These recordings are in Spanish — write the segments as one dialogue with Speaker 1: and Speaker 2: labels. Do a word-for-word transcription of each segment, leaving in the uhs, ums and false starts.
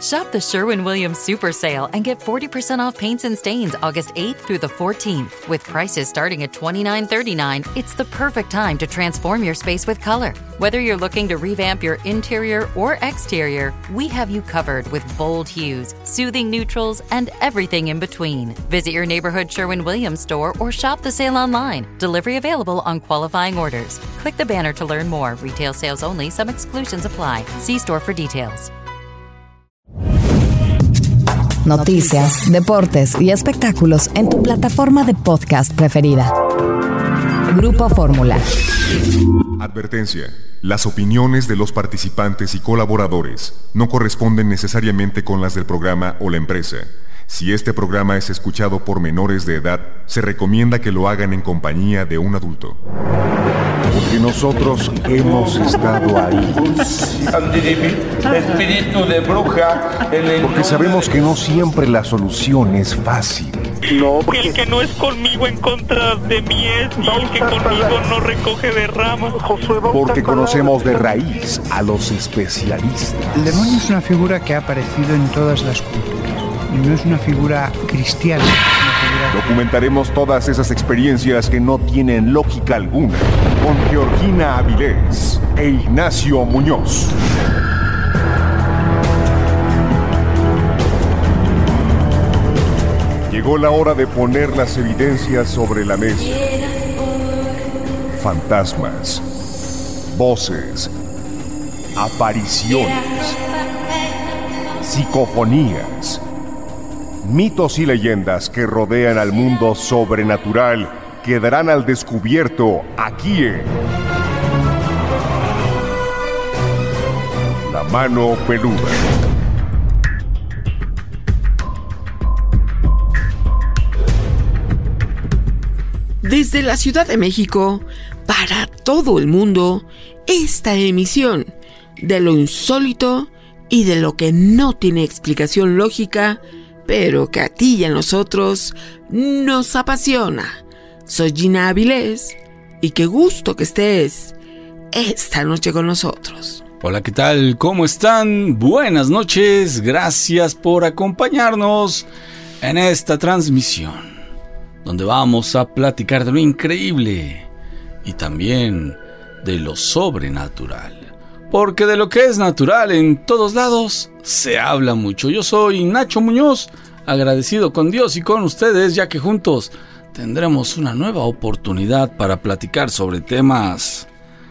Speaker 1: Shop the Sherwin-Williams Super Sale and get forty percent off paints and stains August eighth through the fourteenth. With prices starting at twenty-nine thirty-nine, it's the perfect time to transform your space with color. Whether you're looking to revamp your interior or exterior, we have you covered with bold hues, soothing neutrals, and everything in between. Visit your neighborhood Sherwin-Williams store or shop the sale online. Delivery available on qualifying orders. Click the banner to learn more. Retail sales only. Some exclusions apply. See store for details.
Speaker 2: Noticias, deportes y espectáculos en tu plataforma de podcast preferida. Grupo Fórmula.
Speaker 3: Advertencia. Las opiniones de los participantes y colaboradores no corresponden necesariamente con las del programa o la empresa. Si este programa es escuchado por menores de edad, se recomienda que lo hagan en compañía de un adulto.
Speaker 4: Porque nosotros hemos estado ahí.
Speaker 5: Espíritu de bruja.
Speaker 4: Porque sabemos que no siempre la solución es fácil.
Speaker 5: No,
Speaker 6: porque el que no es conmigo en contra de mí es, y el que conmigo no recoge de ramas.
Speaker 4: Porque conocemos de raíz a los especialistas.
Speaker 7: El demonio es una figura que ha aparecido en todas las culturas. Y no es una figura cristiana. Es una figura...
Speaker 4: Documentaremos todas esas experiencias que no tienen lógica alguna con Georgina Avilés e Ignacio Muñoz. Llegó la hora de poner las evidencias sobre la mesa. Fantasmas, voces, apariciones, psicofonías, mitos y leyendas que rodean al mundo sobrenatural quedarán al descubierto aquí en La Mano Peluda.
Speaker 8: Desde la Ciudad de México, para todo el mundo, esta emisión de lo insólito y de lo que no tiene explicación lógica, pero que a ti y a nosotros nos apasiona. Soy Gina Avilés y qué gusto que estés esta noche con nosotros.
Speaker 9: Hola, ¿qué tal? ¿Cómo están? Buenas noches, gracias por acompañarnos en esta transmisión, donde vamos a platicar de lo increíble y también de lo sobrenatural. Porque de lo que es natural en todos lados se habla mucho. Yo soy Nacho Muñoz, agradecido con Dios y con ustedes, ya que juntos tendremos una nueva oportunidad para platicar sobre temas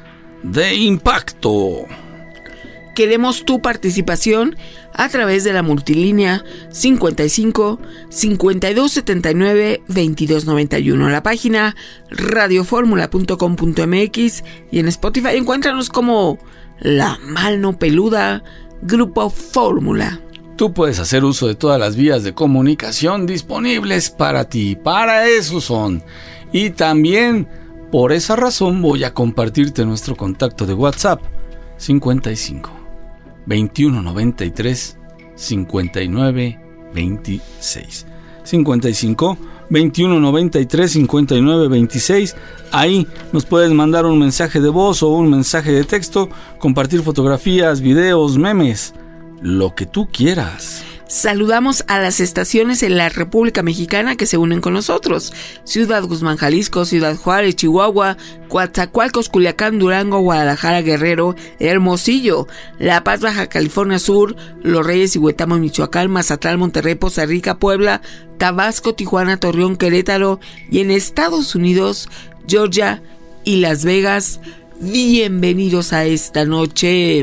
Speaker 9: de impacto.
Speaker 8: Queremos tu participación a través de la multilínea cincuenta y cinco, cincuenta y dos setenta y nueve, veintidós noventa y uno, la página radioformula punto com punto m x y en Spotify encuéntranos como La Mano Peluda, Grupo Fórmula.
Speaker 9: Tú puedes hacer uso de todas las vías de comunicación disponibles para ti, para eso son. Y también, por esa razón, voy a compartirte nuestro contacto de WhatsApp, cincuenta y cinco, veintiuno noventa y tres, cincuenta y nueve veintiséis. cincuenta y cinco, veintiuno noventa y tres, cincuenta y nueve veintiséis. Ahí nos puedes mandar un mensaje de voz o un mensaje de texto, compartir fotografías, videos, memes, lo que tú quieras.
Speaker 8: Saludamos a las estaciones en la República Mexicana que se unen con nosotros: Ciudad Guzmán, Jalisco; Ciudad Juárez, Chihuahua; Coatzacoalcos, Culiacán, Durango; Guadalajara, Guerrero; Hermosillo; La Paz, Baja California Sur; Los Reyes y Huetamo, Michoacán; Mazatlán, Monterrey, Poza Rica, Puebla; Tabasco, Tijuana, Torreón, Querétaro; y en Estados Unidos, Georgia y Las Vegas. Bienvenidos a esta noche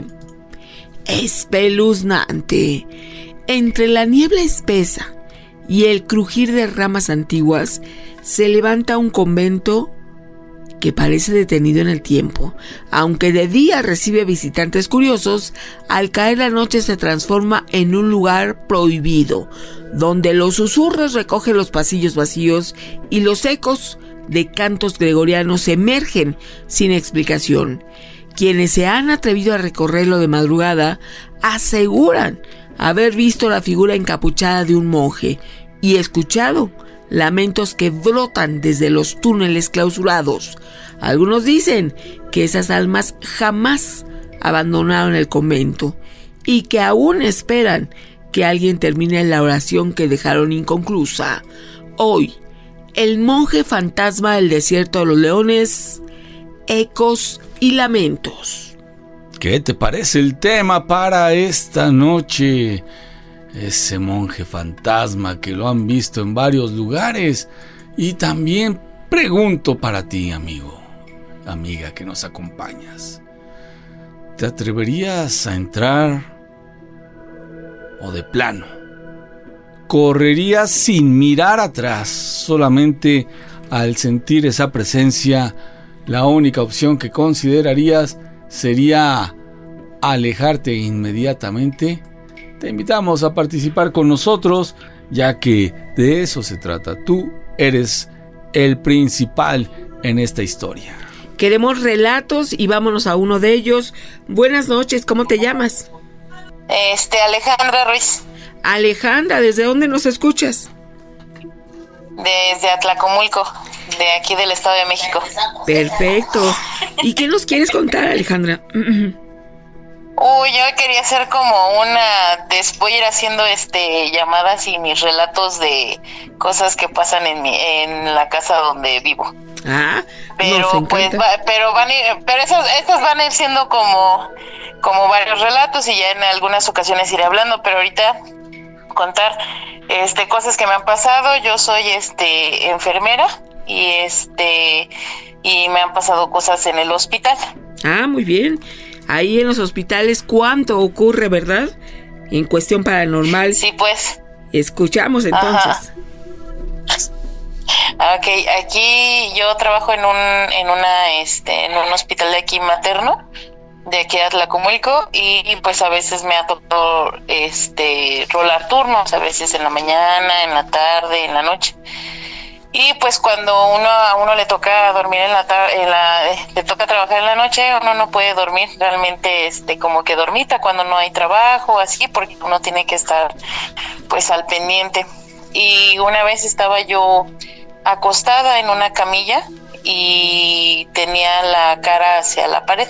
Speaker 8: espeluznante. Entre la niebla espesa y el crujir de ramas antiguas se levanta un convento que parece detenido en el tiempo. Aunque de día recibe visitantes curiosos, al caer la noche se transforma en un lugar prohibido, donde los susurros recogen los pasillos vacíos y los ecos de cantos gregorianos emergen sin explicación. Quienes se han atrevido a recorrerlo de madrugada aseguran haber visto la figura encapuchada de un monje y escuchado lamentos que brotan desde los túneles clausurados. Algunos dicen que esas almas jamás abandonaron el convento y que aún esperan que alguien termine la oración que dejaron inconclusa. Hoy, el monje fantasma del desierto de los leones, ecos y lamentos.
Speaker 9: ¿Qué te parece el tema para esta noche? Ese monje fantasma que lo han visto en varios lugares. Y también pregunto para ti, amigo, amiga que nos acompañas. ¿Te atreverías a entrar o de plano correrías sin mirar atrás? Solamente al sentir esa presencia, la única opción que considerarías sería alejarte inmediatamente. Te invitamos a participar con nosotros, ya que de eso se trata. Tú eres el principal en esta historia.
Speaker 8: Queremos relatos y vámonos a uno de ellos. Buenas noches, ¿cómo te llamas?
Speaker 10: Este, Alejandra Ruiz.
Speaker 8: Alejandra, ¿desde dónde nos escuchas?
Speaker 10: Desde Atlacomulco, de aquí del Estado de México.
Speaker 8: Perfecto. ¿Y qué nos quieres contar, Alejandra?
Speaker 10: Uy, yo quería hacer como una... Voy a ir haciendo este llamadas y mis relatos de cosas que pasan en mi, en la casa donde vivo.
Speaker 8: Ah,
Speaker 10: pero pues va, pero van a ir, pero esas, estas van a ir siendo como, como varios relatos y ya en algunas ocasiones iré hablando, pero ahorita contar este cosas que me han pasado. Yo soy este enfermera y este y me han pasado cosas en el hospital.
Speaker 8: Ah, muy bien. Ahí en los hospitales, ¿cuánto ocurre, verdad? En cuestión paranormal.
Speaker 10: Sí, pues.
Speaker 8: Escuchamos entonces.
Speaker 10: Ajá. Okay, aquí yo trabajo en un en una este en un hospital de aquí materno, de aquí de Atlacomulco, y, y pues a veces me ha tocado este rolar turnos, a veces en la mañana, en la tarde, en la noche. Y pues cuando uno a uno le toca dormir en la tarde, en la le toca trabajar en la noche, uno no puede dormir realmente este como que dormita cuando no hay trabajo, así, porque uno tiene que estar pues al pendiente. Y una vez estaba yo acostada en una camilla y tenía la cara hacia la pared.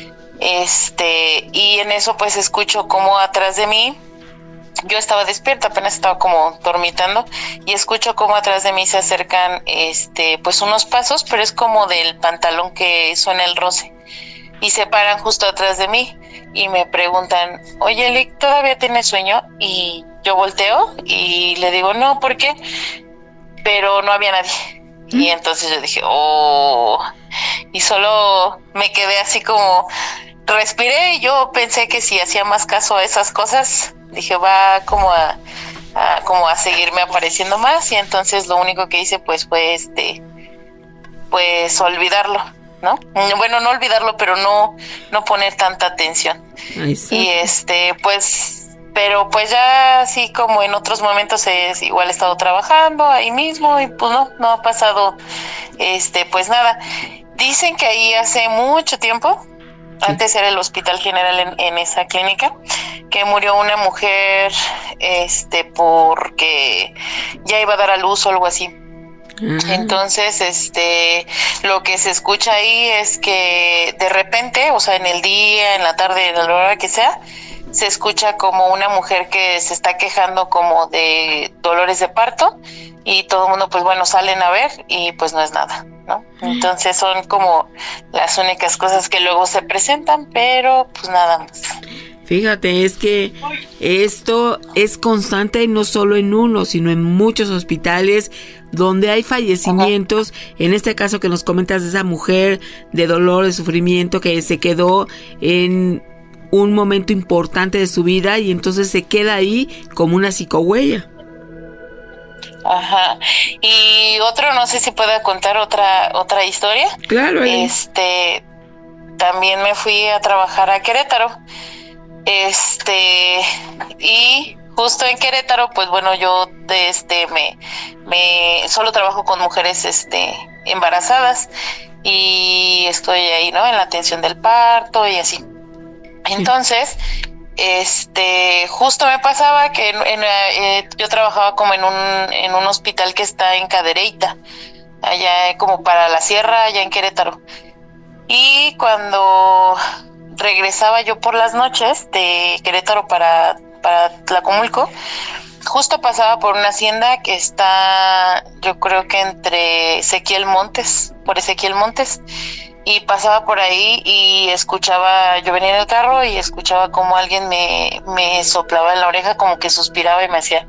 Speaker 10: Este, y en eso pues escucho como atrás de mí, yo estaba despierta, apenas estaba como dormitando, y escucho como atrás de mí se acercan este pues unos pasos, pero es como del pantalón que suena el roce, y se paran justo atrás de mí y me preguntan: oye, Lick, ¿todavía tienes sueño? Y yo volteo y le digo: no, ¿por qué? Pero no había nadie. ¿Mm? Y entonces yo dije: oh, y solo me quedé así como, respiré, y yo pensé que si hacía más caso a esas cosas, dije, va como a, a como a seguirme apareciendo más, y entonces lo único que hice pues fue este pues olvidarlo, ¿no? Bueno, no olvidarlo, pero no no poner tanta atención. Y este pues pero pues ya así como en otros momentos es igual he estado trabajando ahí mismo y pues no no ha pasado este pues nada. Dicen que ahí hace mucho tiempo, sí, antes era el Hospital General en, en esa clínica, que murió una mujer este porque ya iba a dar a luz o algo así. Uh-huh. Entonces, este, lo que se escucha ahí es que de repente, o sea, en el día, en la tarde, en la hora que sea, se escucha como una mujer que se está quejando como de dolores de parto, y todo el mundo, pues bueno, salen a ver y pues no es nada, ¿no? Entonces son como las únicas cosas que luego se presentan, pero pues nada más.
Speaker 8: Fíjate, es que esto es constante no solo en uno, sino en muchos hospitales donde hay fallecimientos. Uh-huh. En este caso que nos comentas de esa mujer de dolor, de sufrimiento, que se quedó en un momento importante de su vida y entonces se queda ahí como una psicohuella.
Speaker 10: Ajá. Y otro, no sé si pueda contar otra otra historia.
Speaker 8: Claro. Eli.
Speaker 10: Este, también me fui a trabajar a Querétaro. Este, y justo en Querétaro, pues bueno, yo este me me solo trabajo con mujeres este embarazadas y estoy ahí, ¿no? En la atención del parto y así. Entonces, este, justo me pasaba que en, en, eh, yo trabajaba como en un en un hospital que está en Cadereyta, allá como para la sierra, allá en Querétaro. Y cuando regresaba yo por las noches de Querétaro para para Tlacomulco, justo pasaba por una hacienda que está, yo creo que entre Ezequiel Montes, por Ezequiel Montes, y pasaba por ahí y escuchaba, yo venía en el carro y escuchaba como alguien me, me soplaba en la oreja, como que suspiraba y me hacía...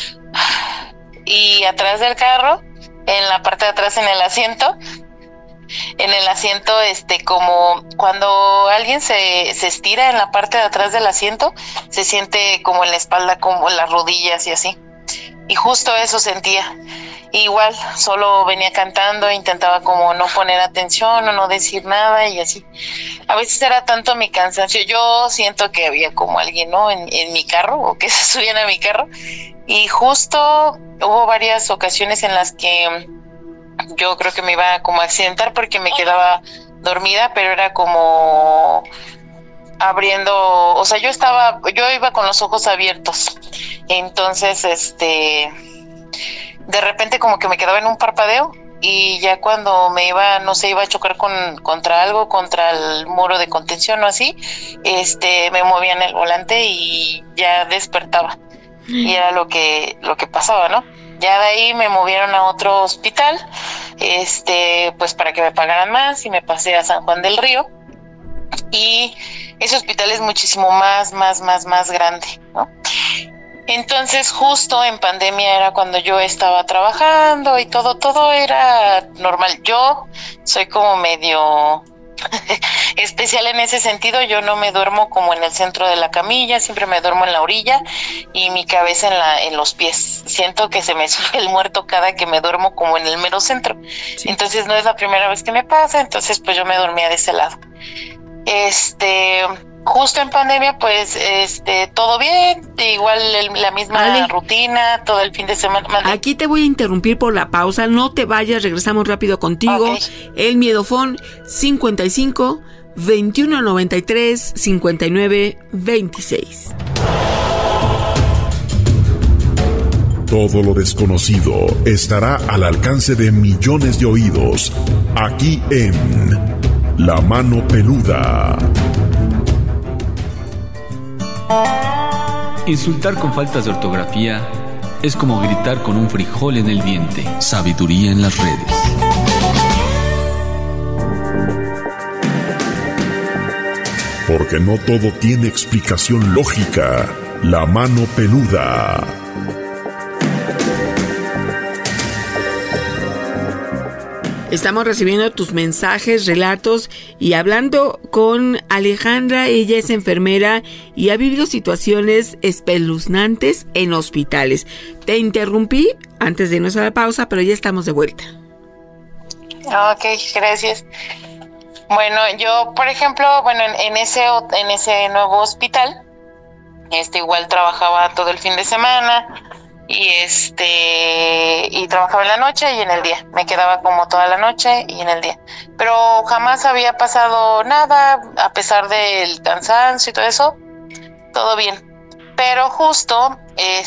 Speaker 10: Y atrás del carro, en la parte de atrás, en el asiento, en el asiento, este, como cuando alguien se, se estira en la parte de atrás del asiento, se siente como en la espalda, como en las rodillas y así. Y justo eso sentía. Igual, solo venía cantando, intentaba como no poner atención o no decir nada y así. A veces era tanto mi cansancio, yo siento que había como alguien, ¿no? En, en mi carro, o que se subían a mi carro. Y justo hubo varias ocasiones en las que yo creo que me iba como a accidentar porque me quedaba dormida, pero era como abriendo, o sea, yo estaba, yo iba con los ojos abiertos. Entonces, este... de repente como que me quedaba en un parpadeo y ya cuando me iba, no sé, iba a chocar con contra algo, contra el muro de contención o así, este, me movía en el volante y ya despertaba. Y era lo que, lo que pasaba, ¿no? Ya de ahí me movieron a otro hospital, este, pues para que me pagaran más y me pasé a San Juan del Río. Y ese hospital es muchísimo más, más, más, más grande, ¿no? Entonces justo en pandemia era cuando yo estaba trabajando y todo, todo era normal. Yo soy como medio especial en ese sentido, yo no me duermo como en el centro de la camilla, siempre me duermo en la orilla y mi cabeza en la en los pies. Siento que se me sube el muerto cada que me duermo como en el mero centro. Sí. Entonces no es la primera vez que me pasa, entonces pues yo me dormía de ese lado. Este... Justo en pandemia, pues, este, todo bien, igual el, la misma Ale, rutina, todo el fin de semana. Mande.
Speaker 8: Aquí te voy a interrumpir por la pausa, no te vayas, regresamos rápido contigo. Okay. El Miedofón cincuenta y cinco, veintiuno noventa y tres, cincuenta y nueve, veintiséis.
Speaker 11: Todo lo desconocido estará al alcance de millones de oídos, aquí en La Mano Peluda.
Speaker 12: Insultar con faltas de ortografía es como gritar con un frijol en el diente. Sabiduría en las redes.
Speaker 11: Porque no todo tiene explicación lógica. La Mano Peluda.
Speaker 8: Estamos recibiendo tus mensajes, relatos y hablando con Alejandra. Ella es enfermera y ha vivido situaciones espeluznantes en hospitales. Te interrumpí antes de irnos a la pausa, pero ya estamos de vuelta.
Speaker 10: Ok, gracias. Bueno, yo, por ejemplo, bueno, en, en ese en ese nuevo hospital, este igual trabajaba todo el fin de semana. Y este y trabajaba en la noche y en el día, me quedaba como toda la noche y en el día, pero jamás había pasado nada, a pesar del cansancio y todo eso, todo bien. Pero justo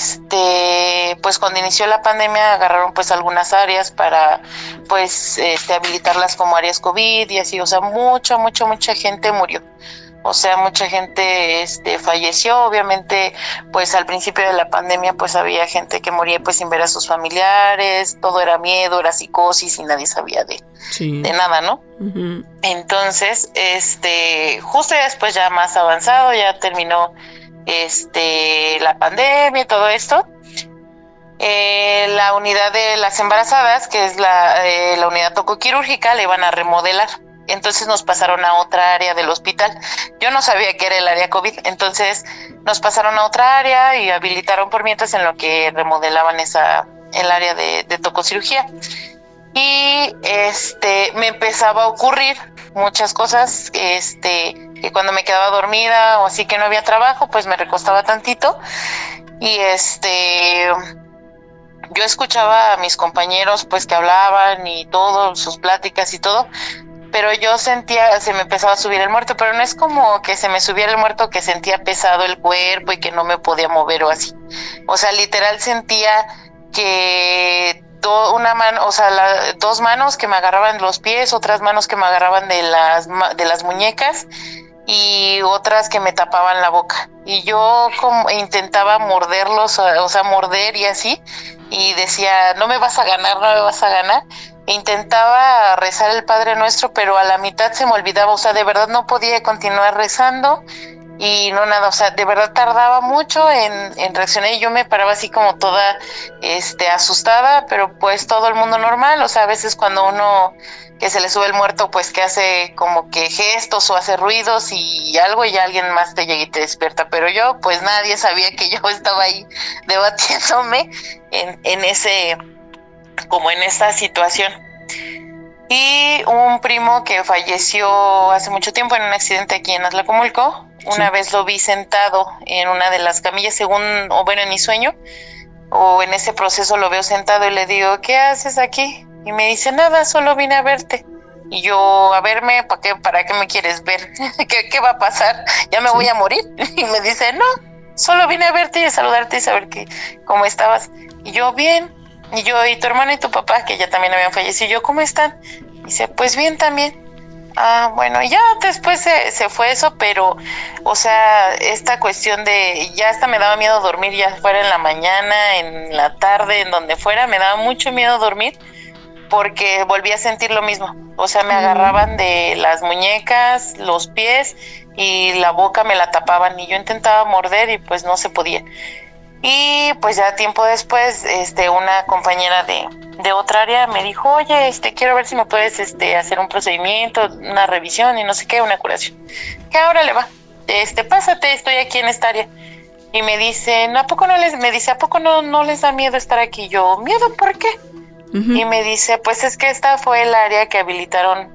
Speaker 10: este pues cuando inició la pandemia agarraron pues algunas áreas para pues este habilitarlas como áreas COVID y así, o sea, mucha mucha mucha gente murió. O sea, mucha gente este falleció, obviamente, pues al principio de la pandemia pues había gente que moría pues sin ver a sus familiares, todo era miedo, era psicosis y nadie sabía de, sí. de nada, ¿no? Uh-huh. Entonces, este, justo después ya más avanzado, ya terminó este la pandemia y todo esto. Eh, la unidad de las embarazadas, que es la, eh, la unidad tocoquirúrgica, la iban a remodelar. Entonces nos pasaron a otra área del hospital. Yo no sabía que era el área COVID, entonces nos pasaron a otra área y habilitaron por mientras en lo que remodelaban esa el área de, de tococirugía. Y este me empezaba a ocurrir muchas cosas, este que cuando me quedaba dormida o así que no había trabajo, pues me recostaba tantito y este yo escuchaba a mis compañeros pues que hablaban y todo, sus pláticas y todo. Pero yo sentía, se me empezaba a subir el muerto, pero no es como que se me subiera el muerto, que sentía pesado el cuerpo y que no me podía mover o así. O sea, literal sentía que do, una mano, o sea, la, dos manos que me agarraban los pies, otras manos que me agarraban de las de las muñecas y otras que me tapaban la boca. Y yo como intentaba morderlos, o sea, morder y así, y decía, no me vas a ganar, no me vas a ganar. E intentaba rezar el Padre Nuestro, pero a la mitad se me olvidaba, o sea, de verdad no podía continuar rezando. Y no nada, o sea, de verdad tardaba mucho en, en reaccionar y yo me paraba así como toda este asustada, pero pues todo el mundo normal, o sea, a veces cuando uno que se le sube el muerto, pues que hace como que gestos o hace ruidos y algo y alguien más te llega y te despierta, pero yo pues nadie sabía que yo estaba ahí debatiéndome en, en ese, como en esta situación. Y un primo que falleció hace mucho tiempo en un accidente aquí en Atlacomulco, una sí. vez lo vi sentado en una de las camillas, según, o bueno, en mi sueño, o en ese proceso lo veo sentado y le digo, ¿qué haces aquí? Y me dice, nada, solo vine a verte. Y yo, a verme, ¿para qué, para qué me quieres ver? ¿Qué, qué va a pasar? ¿Ya me sí. voy a morir? Y me dice, no, solo vine a verte y a saludarte y saber que, cómo estabas. Y yo, bien. Y yo, y tu hermano y tu papá, que ya también habían fallecido, y yo, ¿cómo están? Y dice, pues bien también. Ah, bueno, y ya después se, se fue eso, pero, o sea, esta cuestión de, ya hasta me daba miedo dormir, ya fuera en la mañana, en la tarde, en donde fuera, me daba mucho miedo dormir, porque volví a sentir lo mismo. O sea, me mm. agarraban de las muñecas, los pies, y la boca me la tapaban, y yo intentaba morder, y pues no se podía. Y pues ya tiempo después, este, una compañera de, de otra área me dijo, oye, este, quiero ver si me puedes, este, hacer un procedimiento, una revisión y no sé qué, una curación. Que ahora le va, este, pásate, estoy aquí en esta área. Y me dicen, ¿a poco no les, me dice, ¿a poco no, no les da miedo estar aquí? Yo, ¿miedo por qué? Uh-huh. Y me dice, pues es que esta fue el área que habilitaron,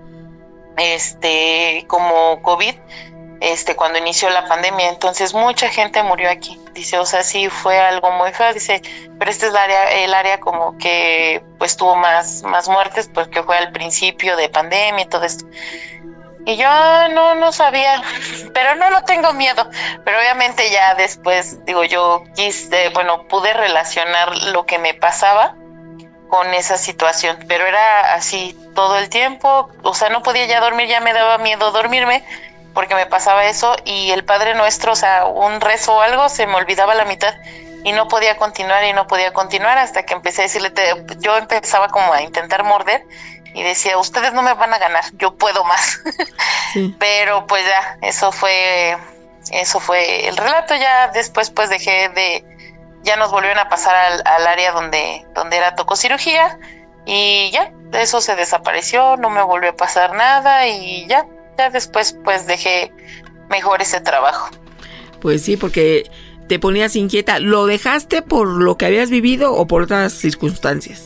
Speaker 10: este, como COVID, este, cuando inició la pandemia, entonces mucha gente murió aquí. Dice, o sea, sí fue algo muy feo, dice, pero este es el área, el área como que pues tuvo más, más muertes porque fue al principio de pandemia y todo esto. Y yo no, no sabía, pero no, no tengo miedo, pero obviamente ya después, digo, yo quise, bueno, pude relacionar lo que me pasaba con esa situación, pero era así todo el tiempo, o sea, no podía ya dormir, ya me daba miedo dormirme, porque me pasaba eso, y el Padre Nuestro, o sea, un rezo o algo, se me olvidaba la mitad, y no podía continuar, y no podía continuar, hasta que empecé a decirle, te, yo empezaba como a intentar morder, y decía, ustedes no me van a ganar, yo puedo más. Sí. Pero pues ya, eso fue, eso fue el relato. Ya después pues dejé de, ya nos volvieron a pasar al, al área donde, donde era tococirugía, y ya, eso se desapareció, no me volvió a pasar nada, y ya. Ya después pues dejé mejor ese trabajo.
Speaker 8: Pues sí, porque te ponías inquieta. ¿Lo dejaste por lo que habías vivido o por otras circunstancias?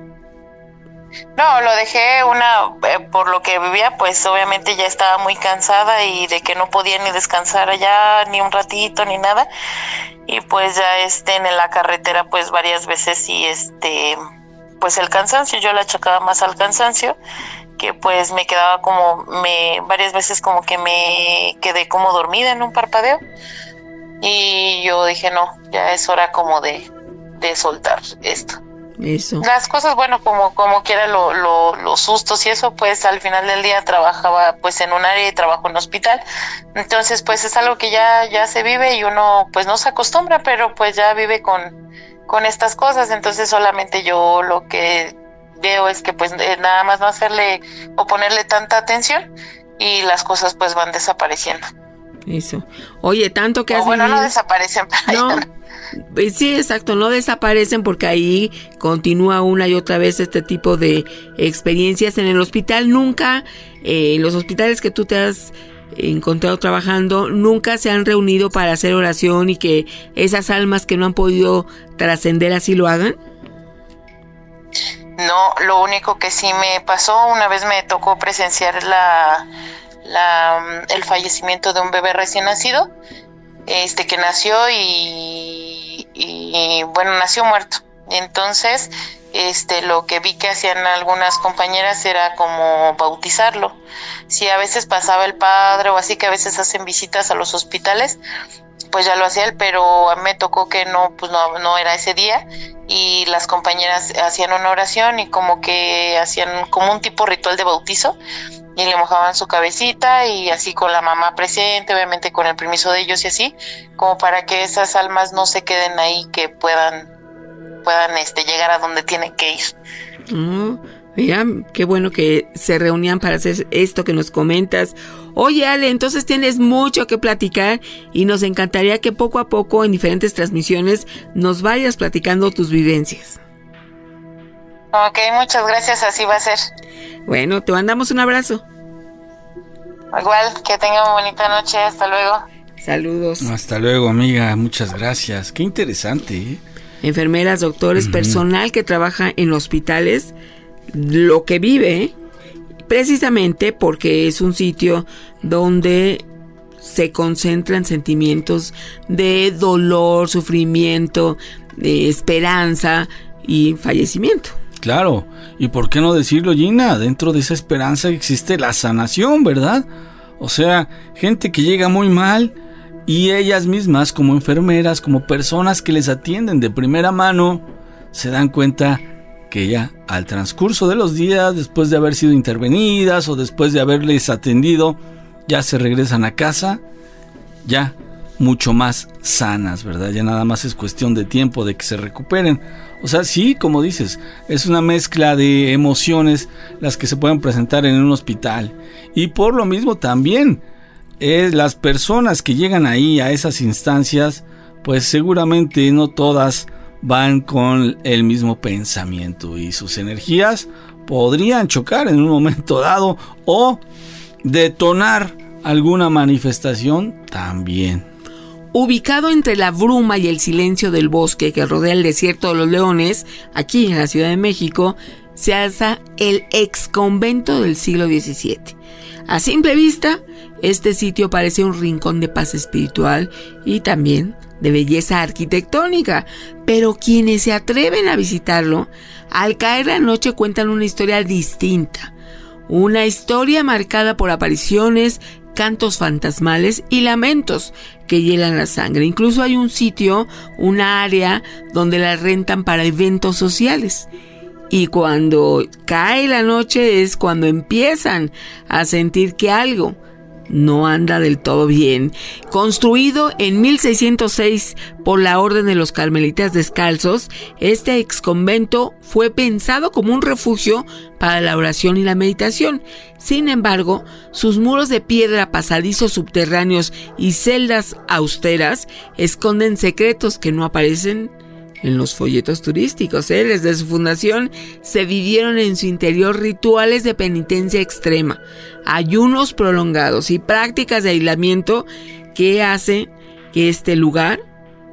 Speaker 10: No, lo dejé una eh, por lo que vivía, pues obviamente ya estaba muy cansada y de que no podía ni descansar allá ni un ratito ni nada. Y pues ya este en la carretera pues varias veces y este pues el cansancio, yo le achacaba más al cansancio, que pues me quedaba como, me varias veces como que me quedé como dormida en un parpadeo, y yo dije no, ya es hora como de, de soltar esto.
Speaker 8: Eso.
Speaker 10: Las cosas, bueno, como, como quiera lo, lo, los sustos y eso, pues al final del día trabajaba pues en un área y trabajo en un hospital, entonces pues es algo que ya, ya se vive y uno pues no se acostumbra, pero pues ya vive con, con estas cosas, entonces solamente yo lo que veo es que pues eh, nada más no hacerle o ponerle tanta atención y las cosas pues van desapareciendo.
Speaker 8: Eso. Oye, tanto que
Speaker 10: o
Speaker 8: has
Speaker 10: bueno,
Speaker 8: vivido...
Speaker 10: no desaparecen.
Speaker 8: No, sí, exacto, no desaparecen porque ahí continúa una y otra vez este tipo de experiencias en el hospital. Nunca, eh, en los hospitales que tú te has encontrado trabajando, nunca se han reunido para hacer oración y que esas almas que no han podido trascender así lo hagan.
Speaker 10: No, lo único que sí me pasó, una vez me tocó presenciar la, la el fallecimiento de un bebé recién nacido, este que nació y, y bueno, nació muerto. Entonces, este lo que vi que hacían algunas compañeras era como bautizarlo. Si a veces pasaba el padre o así, que a veces hacen visitas a los hospitales, pues ya lo hacía él, pero a mí me tocó que no, pues no, no era ese día, y las compañeras hacían una oración y como que hacían como un tipo ritual de bautizo, y le mojaban su cabecita y así con la mamá presente, obviamente con el permiso de ellos y así, como para que esas almas no se queden ahí, que puedan puedan este llegar a donde tienen que ir.
Speaker 8: Oh, mira, qué bueno que se reunían para hacer esto que nos comentas. Oye, Ale, entonces tienes mucho que platicar y nos encantaría que poco a poco en diferentes transmisiones nos vayas platicando tus vivencias.
Speaker 10: Ok, muchas gracias, así va a ser.
Speaker 8: Bueno, te mandamos un abrazo.
Speaker 10: Igual, que tengan bonita noche, hasta luego.
Speaker 8: Saludos.
Speaker 9: Hasta luego, amiga, muchas gracias. Qué interesante, ¿eh?
Speaker 8: Enfermeras, doctores, uh-huh. personal que trabaja en hospitales, lo que vive, precisamente porque es un sitio donde se concentran sentimientos de dolor, sufrimiento, de esperanza y fallecimiento.
Speaker 9: Claro, y por qué no decirlo, Gina, dentro de esa esperanza existe la sanación, ¿verdad? O sea, gente que llega muy mal y ellas mismas como enfermeras, como personas que les atienden de primera mano, se dan cuenta que ya al transcurso de los días, después de haber sido intervenidas o después de haberles atendido, ya se regresan a casa, ya mucho más sanas, ¿verdad? Ya nada más es cuestión de tiempo de que se recuperen. O sea, sí, como dices, es una mezcla de emociones las que se pueden presentar en un hospital. Y por lo mismo también, eh, las personas que llegan ahí a esas instancias, pues seguramente no todas van con el mismo pensamiento y sus energías podrían chocar en un momento dado o detonar alguna manifestación también.
Speaker 8: Ubicado entre la bruma y el silencio del bosque que rodea el desierto de los Leones, aquí en la Ciudad de México, se alza el ex convento del siglo diecisiete. A simple vista, este sitio parece un rincón de paz espiritual y también de belleza arquitectónica, pero quienes se atreven a visitarlo, al caer la noche cuentan una historia distinta, una historia marcada por apariciones, cantos fantasmales y lamentos que hielan la sangre. Incluso hay un sitio, una área donde la rentan para eventos sociales. Y cuando cae la noche es cuando empiezan a sentir que algo no anda del todo bien. Construido en mil seiscientos seis por la Orden de los Carmelitas Descalzos, este exconvento fue pensado como un refugio para la oración y la meditación. Sin embargo, sus muros de piedra, pasadizos subterráneos y celdas austeras esconden secretos que no aparecen en los folletos turísticos. ¿eh? Desde su fundación se vivieron en su interior rituales de penitencia extrema, ayunos prolongados y prácticas de aislamiento que hace que este lugar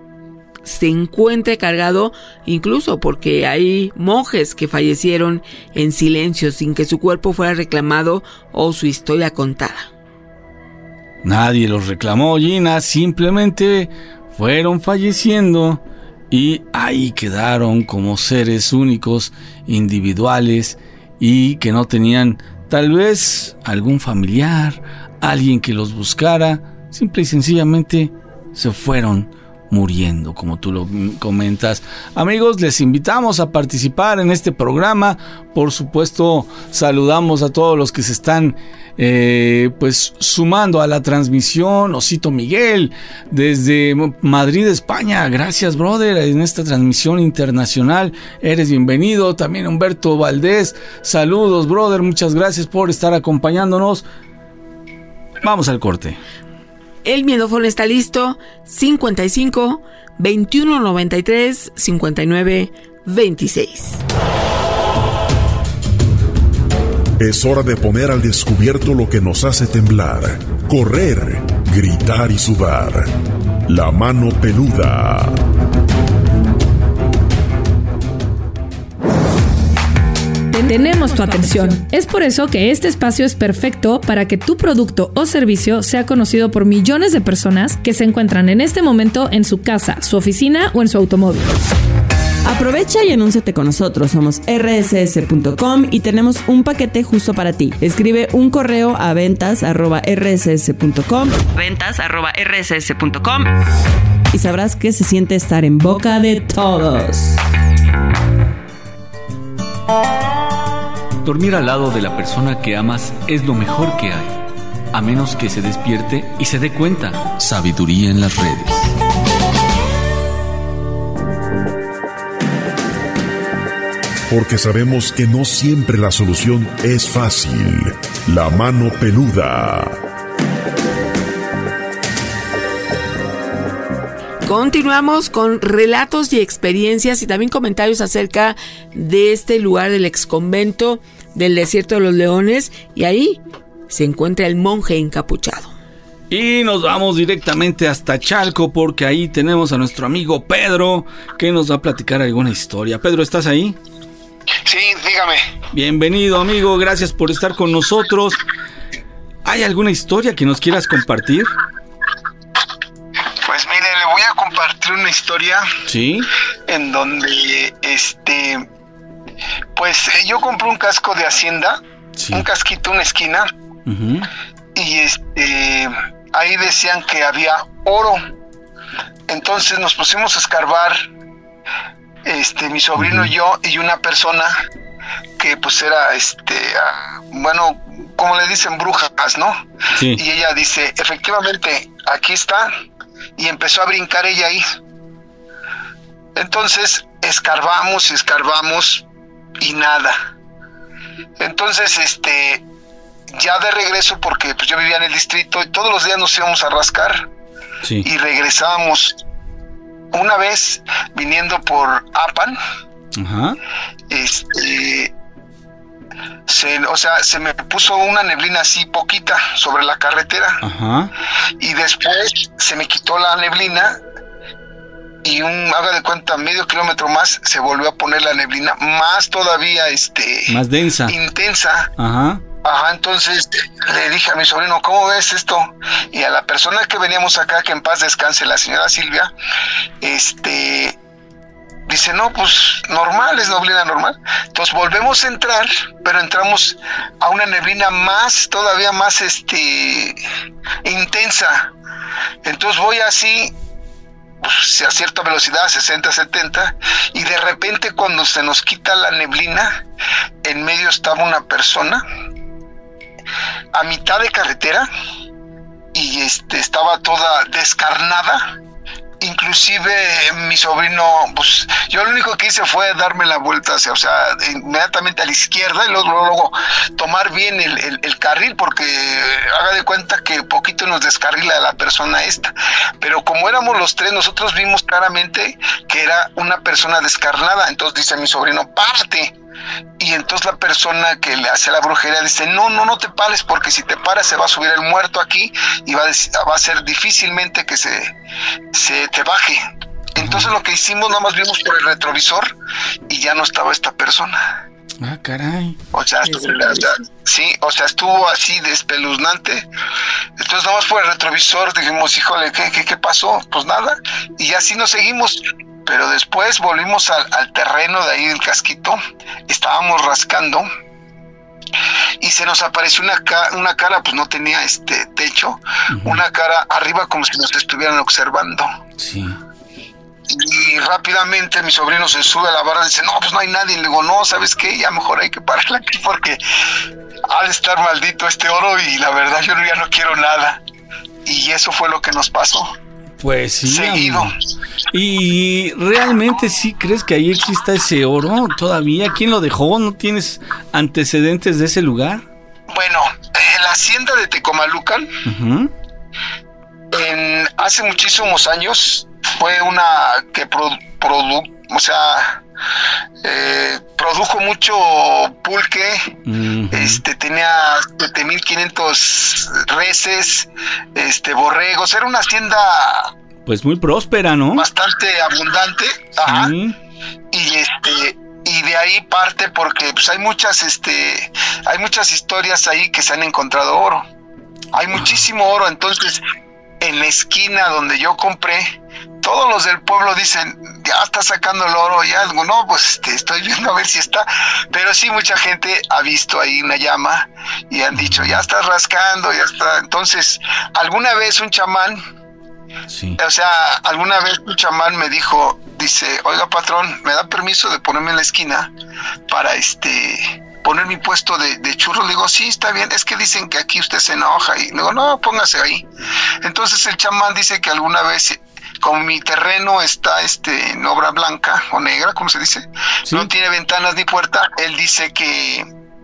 Speaker 8: se encuentre cargado, incluso porque hay monjes que fallecieron en silencio sin que su cuerpo fuera reclamado o su historia contada.
Speaker 9: Nadie los reclamó, Gina, simplemente fueron falleciendo y ahí quedaron como seres únicos, individuales y que no tenían tal vez algún familiar, alguien que los buscara, simple y sencillamente se fueron muriendo, como tú lo comentas. Amigos, les invitamos a participar en este programa. Por supuesto, saludamos a todos los que se están eh, pues sumando a la transmisión. Osito Miguel, desde Madrid, España. Gracias, brother, en esta transmisión internacional. Eres bienvenido. También Humberto Valdés. Saludos, brother. Muchas gracias por estar acompañándonos. Vamos al corte.
Speaker 8: El miedófono está listo, cincuenta y cinco, veintiuno noventa y tres, cincuenta y nueve, veintiséis.
Speaker 11: Es hora de poner al descubierto lo que nos hace temblar, correr, gritar y sudar. La mano peluda.
Speaker 13: Tenemos tu atención. Es por eso que este espacio es perfecto para que tu producto o servicio sea conocido por millones de personas que se encuentran en este momento en su casa, su oficina o en su automóvil.
Speaker 14: Aprovecha y anúnciate con nosotros. Somos erre ese ese punto com y tenemos un paquete justo para ti. Escribe un correo a ventas arroba erre ese ese punto com ventas arroba erre ese ese punto com y sabrás que se siente estar en boca de todos.
Speaker 12: Dormir al lado de la persona que amas es lo mejor que hay, a menos que se despierte y se dé cuenta. Sabiduría en las redes.
Speaker 11: Porque sabemos que no siempre la solución es fácil. La mano peluda.
Speaker 8: Continuamos con relatos y experiencias y también comentarios acerca de este lugar del exconvento del Desierto de los Leones, y ahí se encuentra el monje encapuchado.
Speaker 9: Y nos vamos directamente hasta Chalco, porque ahí tenemos a nuestro amigo Pedro, que nos va a platicar alguna historia. Pedro, ¿estás ahí?
Speaker 15: Sí, dígame.
Speaker 9: Bienvenido, amigo, gracias por estar con nosotros. ¿Hay alguna historia que nos quieras compartir?
Speaker 15: Pues mire, le voy a compartir una historia.
Speaker 9: Sí.
Speaker 15: En donde, este, pues yo compré un casco de Hacienda, sí. un casquito, una esquina, uh-huh. y este, ahí decían que había oro. Entonces nos pusimos a escarbar, este, mi sobrino uh-huh. y yo y una persona que pues era, este, uh, bueno, como le dicen, brujas, ¿no? Sí. Y ella dice, efectivamente, aquí está. Y empezó a brincar ella ahí. Entonces escarbamos y escarbamos y nada. Entonces este ya de regreso, porque pues yo vivía en el distrito y todos los días nos íbamos a rascar, sí. y regresábamos. Una vez viniendo por Apan, uh-huh. este Se, o sea, se me puso una neblina así poquita sobre la carretera, ajá. y después se me quitó la neblina y un, haga de cuenta, medio kilómetro más se volvió a poner la neblina más todavía, este,
Speaker 9: más densa,
Speaker 15: intensa,
Speaker 9: ajá.
Speaker 15: Ajá, entonces le dije a mi sobrino, ¿cómo ves esto? Y a la persona que veníamos acá, que en paz descanse, la señora Silvia, este... dice, no, pues normal, es neblina normal. Entonces volvemos a entrar, pero entramos a una neblina más, todavía más este intensa. Entonces voy así, pues, a cierta velocidad, sesenta, setenta, y de repente cuando se nos quita la neblina, en medio estaba una persona, a mitad de carretera, y este estaba toda descarnada. Inclusive mi sobrino, pues yo lo único que hice fue darme la vuelta, o sea, o sea inmediatamente a la izquierda, y luego, luego tomar bien el, el, el carril, porque haga de cuenta que poquito nos descarrila la persona esta. Pero como éramos los tres, nosotros vimos claramente que era una persona descarnada. Entonces dice mi sobrino, párate. Y entonces la persona que le hace la brujería dice, no, no, no te pares, porque si te paras se va a subir el muerto aquí y va a, va a ser difícilmente que se, se te baje. Entonces lo que hicimos, nada más vimos por el retrovisor y ya no estaba esta persona.
Speaker 9: Ah, caray.
Speaker 15: O sea, estuvo, o sea, sí, o sea, estuvo así de espeluznante. Entonces nada más por el retrovisor dijimos, híjole, ¿qué, qué, qué pasó? Pues nada, y así nos seguimos. Pero después volvimos al, al terreno de ahí del casquito, estábamos rascando y se nos apareció una, ca- una cara, pues no tenía este techo, uh-huh. una cara arriba como si nos estuvieran observando.
Speaker 9: Sí.
Speaker 15: Y rápidamente mi sobrino se sube a la barra y dice, no, pues no hay nadie. Y le digo, no, ¿sabes qué? Ya mejor hay que pararla aquí porque ha de estar maldito este oro y la verdad yo ya no quiero nada. Y eso fue lo que nos pasó.
Speaker 9: Pues sí.
Speaker 15: Seguido.
Speaker 9: Amigo. ¿Y realmente sí crees que ahí exista ese oro todavía? ¿Quién lo dejó? ¿No tienes antecedentes de ese lugar?
Speaker 15: Bueno, en la hacienda de Tecomalucan, uh-huh. en, hace muchísimos años, fue una que produ, produ, o sea, eh, produjo mucho pulque, uh-huh. este tenía siete mil quinientos reses, este borregos, era una hacienda
Speaker 9: pues muy próspera, ¿no?
Speaker 15: Bastante abundante, sí. Ajá. Y este y de ahí parte porque pues hay muchas este hay muchas historias ahí que se han encontrado oro. Hay muchísimo oro, entonces en la esquina donde yo compré, todos los del pueblo dicen, ya está sacando el oro y algo, no, pues este, estoy viendo a ver si está, pero sí mucha gente ha visto ahí una llama y han dicho, ya está rascando, ya está. Entonces, alguna vez un chamán, sí. o sea, alguna vez un chamán me dijo, dice, oiga patrón, ¿me da permiso de ponerme en la esquina para este, poner mi puesto de, de churros. Le digo, sí, está bien, es que dicen que aquí usted se enoja. Y le digo, no, póngase ahí. Entonces el chamán dice que alguna vez, como mi terreno está este en obra blanca o negra, ¿cómo se dice? ¿Sí? No tiene ventanas ni puerta. Él dice que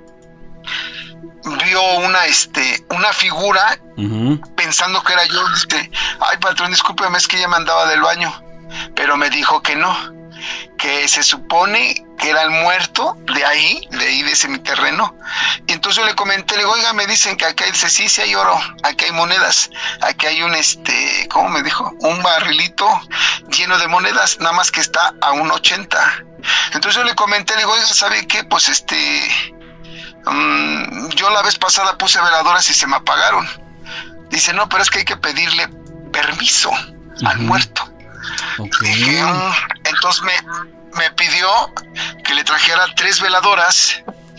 Speaker 15: vio una este una figura, uh-huh, pensando que era yo. Dice, ay, patrón, discúlpeme, es que ella me andaba del baño. Pero me dijo que no, que se supone que era el muerto de ahí, de ahí de ese mi terreno. Y entonces yo le comenté, le digo, oiga, me dicen que acá dice, sí, sí hay oro, aquí hay monedas, aquí hay un este, ¿cómo me dijo? Un barrilito lleno de monedas, nada más que está a un ochenta. Entonces yo le comenté, le digo, oiga, ¿sabe qué? Pues este, um, yo la vez pasada puse veladoras y se me apagaron. Dice, no, pero es que hay que pedirle permiso, uh-huh, al muerto. Okay. Dije, um, entonces me, me pidió que le trajera tres veladoras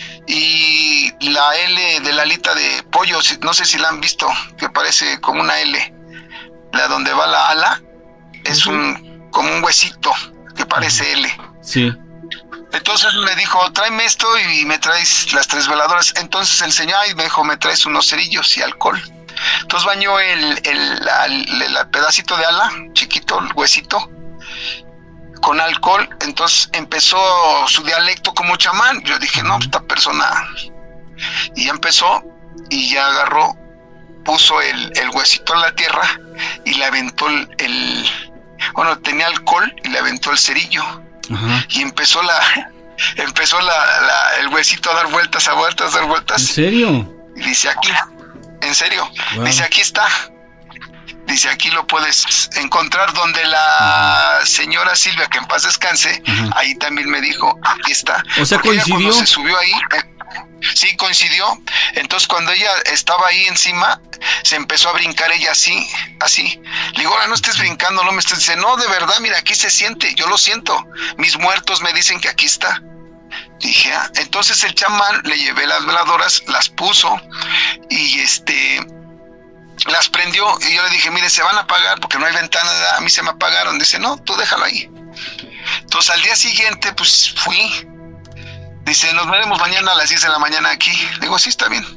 Speaker 15: y la L de la alita de pollo, no sé si la han visto, que parece como una L, la donde va la ala, es uh-huh, un como un huesito que parece uh-huh, L. Sí. Entonces me dijo, tráeme esto y me traes las tres veladoras. Entonces el señor ay, me dijo, me traes unos cerillos y alcohol. Entonces bañó el, el, el, el, el pedacito de ala, chiquito, el huesito, con alcohol. Entonces empezó su dialecto como chamán. Yo dije, no, esta persona... Y ya empezó, y ya agarró, puso el, el huesito en la tierra, y le aventó el... el bueno, tenía alcohol, y le aventó el cerillo. Ajá. Y empezó la... Empezó la, la, el huesito a dar vueltas, a vueltas, a dar vueltas.
Speaker 9: ¿En serio?
Speaker 15: Y dice, aquí... En serio, wow. Dice, aquí está. Dice, aquí lo puedes encontrar donde la uh-huh, señora Silvia, que en paz descanse, uh-huh, ahí también me dijo, aquí está.
Speaker 9: O sea,
Speaker 15: porque
Speaker 9: coincidió.
Speaker 15: Ella cuando se subió ahí, eh, sí, coincidió. Entonces, cuando ella estaba ahí encima, se empezó a brincar ella así, así. Le digo, ahora no estés brincando, no me estés... Dice, no, de verdad, mira, aquí se siente, yo lo siento. Mis muertos me dicen que aquí está. Dije, ah, entonces el chamán le llevé las veladoras, las puso y este las prendió y yo le dije, mire, se van a apagar porque no hay ventana, a mí se me apagaron. Dice, no, tú déjalo ahí. Entonces al día siguiente pues fui, dice, nos veremos mañana a las diez de la mañana aquí. Le digo, sí, está bien.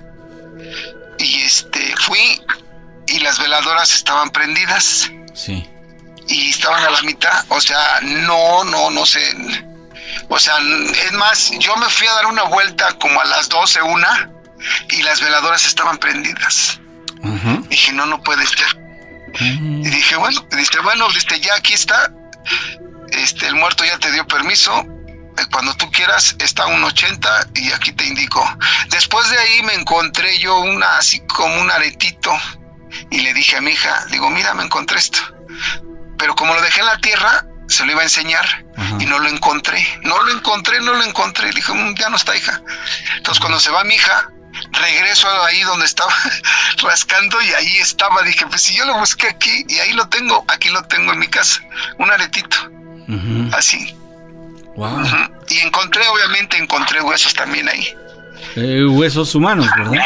Speaker 15: Y este fui y las veladoras estaban prendidas.
Speaker 9: Sí.
Speaker 15: Y estaban a la mitad, o sea, no, no, no sé. O sea, es más, yo me fui a dar una vuelta como a las doce, una, y las veladoras estaban prendidas. Uh-huh. Dije, no, no puede ser. Uh-huh. Y dije, bueno, dice, bueno, dice, ya aquí está, este, el muerto ya te dio permiso, cuando tú quieras, está a un ochenta y aquí te indico. Después de ahí me encontré yo una, así como un aretito, y le dije a mi hija, digo, mira, me encontré esto. Pero como lo dejé en la tierra, se lo iba a enseñar. Ajá. Y no lo encontré, no lo encontré, no lo encontré. Le dije, ya no está, hija. Entonces cuando se va mi hija, regreso ahí donde estaba rascando y ahí estaba. Dije, pues si yo lo busqué aquí y ahí lo tengo, aquí lo tengo en mi casa, un aretito, uh-huh, así.
Speaker 9: Wow.
Speaker 15: Uh-huh. Y encontré, obviamente encontré huesos también ahí.
Speaker 9: Eh, huesos humanos, ¿verdad?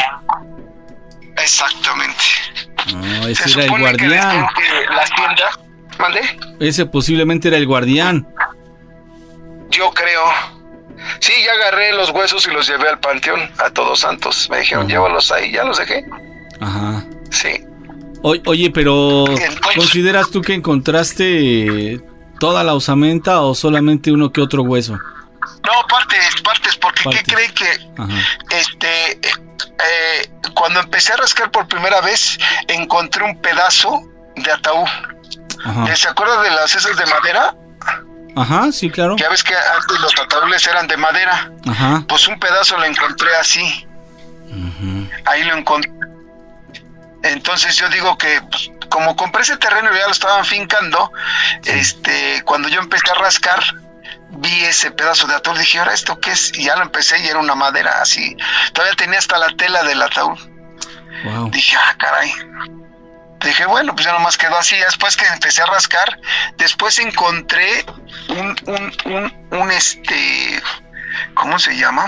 Speaker 15: Exactamente.
Speaker 9: No, ese era el guardián.
Speaker 15: Que, que la hacienda, ¿mande?
Speaker 9: Ese posiblemente era el guardián.
Speaker 15: Yo creo. Sí, ya agarré los huesos y los llevé al panteón, a Todos Santos. Me dijeron, uh-huh, llévalos ahí, ya los dejé.
Speaker 9: Ajá.
Speaker 15: Sí.
Speaker 9: O, oye, pero entonces, ¿consideras tú que encontraste toda la osamenta o solamente uno que otro hueso?
Speaker 15: No, partes, partes, porque partes. ¿Qué cree que Ajá. este eh, cuando empecé a rascar por primera vez encontré un pedazo de ataúd? Ajá. ¿Se acuerdan de las esas de madera?
Speaker 9: Ajá, sí, claro.
Speaker 15: Ya ves que antes los ataúdes eran de madera.
Speaker 9: Ajá.
Speaker 15: Pues un pedazo lo encontré así. Uh-huh. Ahí lo encontré. Entonces yo digo que pues, como compré ese terreno y ya lo estaban fincando, sí, este, cuando yo empecé a rascar, vi ese pedazo de ataúd, dije, ¿ahora esto qué es? Y ya lo empecé y era una madera así. Todavía tenía hasta la tela del ataúd. Wow. Dije, ah, caray. Dije, bueno, pues ya nomás quedó así. Después que empecé a rascar, después encontré un, un, un, un este, ¿cómo se llama?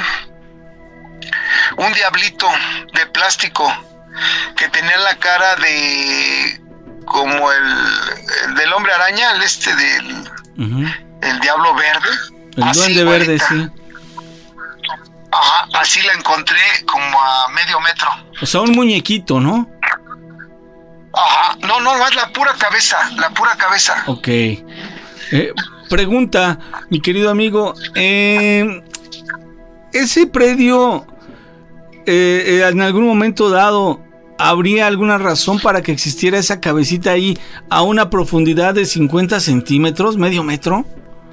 Speaker 15: Un diablito de plástico que tenía la cara de, como el, el del hombre araña, el este del, uh-huh, el diablo verde.
Speaker 9: El duende verde, sí.
Speaker 15: Ajá, así la encontré como a medio metro.
Speaker 9: O sea, un muñequito, ¿no?
Speaker 15: Ajá, no, no, no, es la pura cabeza, la pura cabeza.
Speaker 9: Ok. Eh, pregunta, mi querido amigo, eh, ¿ese predio eh, eh, en algún momento dado habría alguna razón para que existiera esa cabecita ahí a una profundidad de cincuenta centímetros, medio metro?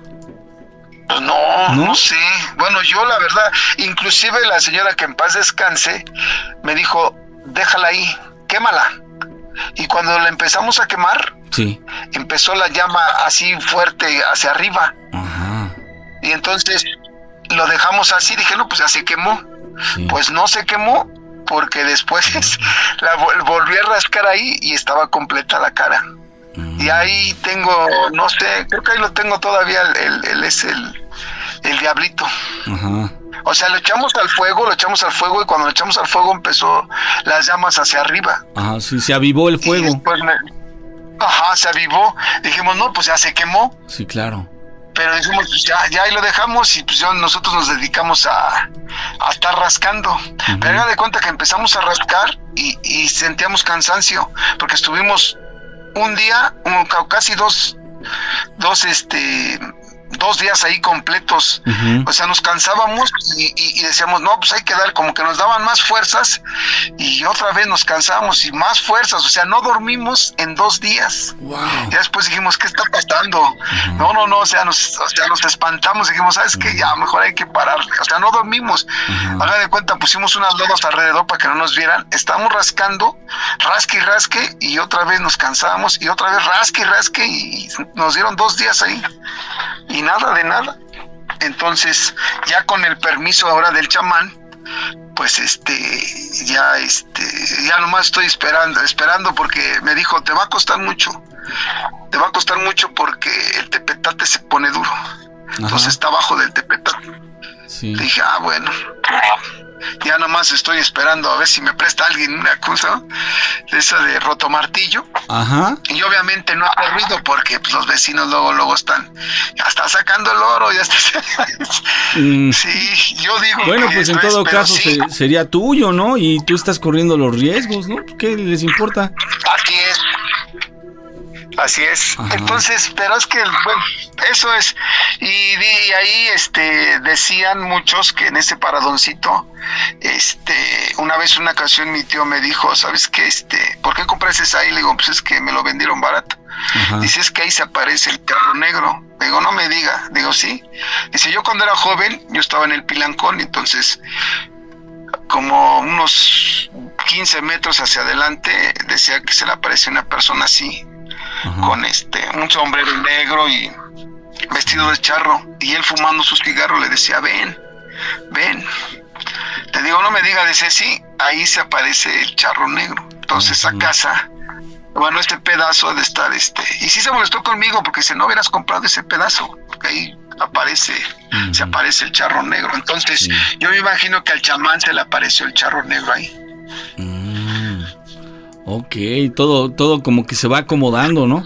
Speaker 15: No, no, no sé. Bueno, yo la verdad, inclusive la señora que en paz descanse me dijo, déjala ahí, quémala. Y cuando la empezamos a quemar,
Speaker 9: sí,
Speaker 15: empezó la llama así fuerte hacia arriba.
Speaker 9: Ajá.
Speaker 15: Y entonces lo dejamos así, dije, no, pues ya se quemó.
Speaker 9: Sí.
Speaker 15: Pues no se quemó, porque después la vol- volví a rascar ahí y estaba completa la cara. Uh-huh. Y ahí tengo, no sé, creo que ahí lo tengo todavía, el, el, el es el, el diablito.
Speaker 9: Ajá.
Speaker 15: O sea, lo echamos al fuego, lo echamos al fuego y cuando lo echamos al fuego empezó las llamas hacia arriba.
Speaker 9: Ajá, sí, se avivó el fuego.
Speaker 15: Y después me, ajá, se avivó. Dijimos, no, pues ya se quemó.
Speaker 9: Sí, claro.
Speaker 15: Pero dijimos, pues ya, ya ahí lo dejamos y pues ya nosotros nos dedicamos a, a estar rascando. Uh-huh. Pero haga de cuenta que empezamos a rascar y, y sentíamos cansancio, porque estuvimos un día, un, casi dos, dos, este... dos días ahí completos. Uh-huh. O sea, nos cansábamos y, y, y decíamos, no, pues hay que dar, como que nos daban más fuerzas y otra vez nos cansábamos y más fuerzas, o sea, no dormimos en dos días.
Speaker 9: Wow.
Speaker 15: Y después dijimos, ¿qué está pasando? Uh-huh. No, no, no, o sea, nos, o sea, nos espantamos, dijimos, ¿sabes qué? Ya, mejor hay que parar, o sea, no dormimos. Uh-huh. Haga de cuenta, pusimos unas lodas alrededor para que no nos vieran, estábamos rascando, rasque y rasque, y otra vez nos cansábamos, y otra vez rasque y rasque, y nos dieron dos días ahí. Y nada de nada. Entonces, ya con el permiso ahora del chamán, pues este, ya este, ya nomás estoy esperando, esperando porque me dijo, te va a costar mucho, te va a costar mucho porque el tepetate se pone duro. Ajá. Entonces está abajo del tepetate. Sí. Dije, ah, bueno, ya nomás estoy esperando a ver si me presta alguien una cosa de esa de rotomartillo.
Speaker 9: Ajá.
Speaker 15: Y obviamente no hace ruido porque pues, los vecinos luego luego están, ya está sacando el oro, ya está. mm. Sí, yo digo.
Speaker 9: Bueno,
Speaker 15: que
Speaker 9: pues en
Speaker 15: todo
Speaker 9: todo
Speaker 15: es,
Speaker 9: caso
Speaker 15: sí.
Speaker 9: se, sería tuyo, ¿no? Y tú estás corriendo los riesgos, ¿no? ¿Qué les importa?
Speaker 15: Así es. Así es. Ajá. Entonces, pero es que, bueno, eso es. Y, y ahí este, decían muchos que en ese paradoncito, este, una vez, una ocasión, mi tío me dijo, ¿sabes qué? Este, ¿por qué compraste esa ahí? Le digo, pues es que me lo vendieron barato. Ajá. Dice, es que ahí se aparece el carro negro. Le digo, no me diga. Digo, sí. Dice, yo cuando era joven, yo estaba en el Pilancón, entonces, como unos quince metros hacia adelante, decía que se le aparece una persona así. Ajá. Con este un sombrero negro y vestido de charro, y él fumando sus cigarros le decía, ven, ven. Te digo, no me diga, dice, sí, ahí se aparece el charro negro. Entonces esa casa, bueno, este pedazo de estar, este, y sí se molestó conmigo porque dice, no hubieras comprado ese pedazo, porque ahí aparece, uh-huh. se aparece el charro negro. Entonces, sí. Yo me imagino que al chamán se le apareció el charro negro ahí.
Speaker 9: Mm. Ok, todo, todo como que se va acomodando, ¿no?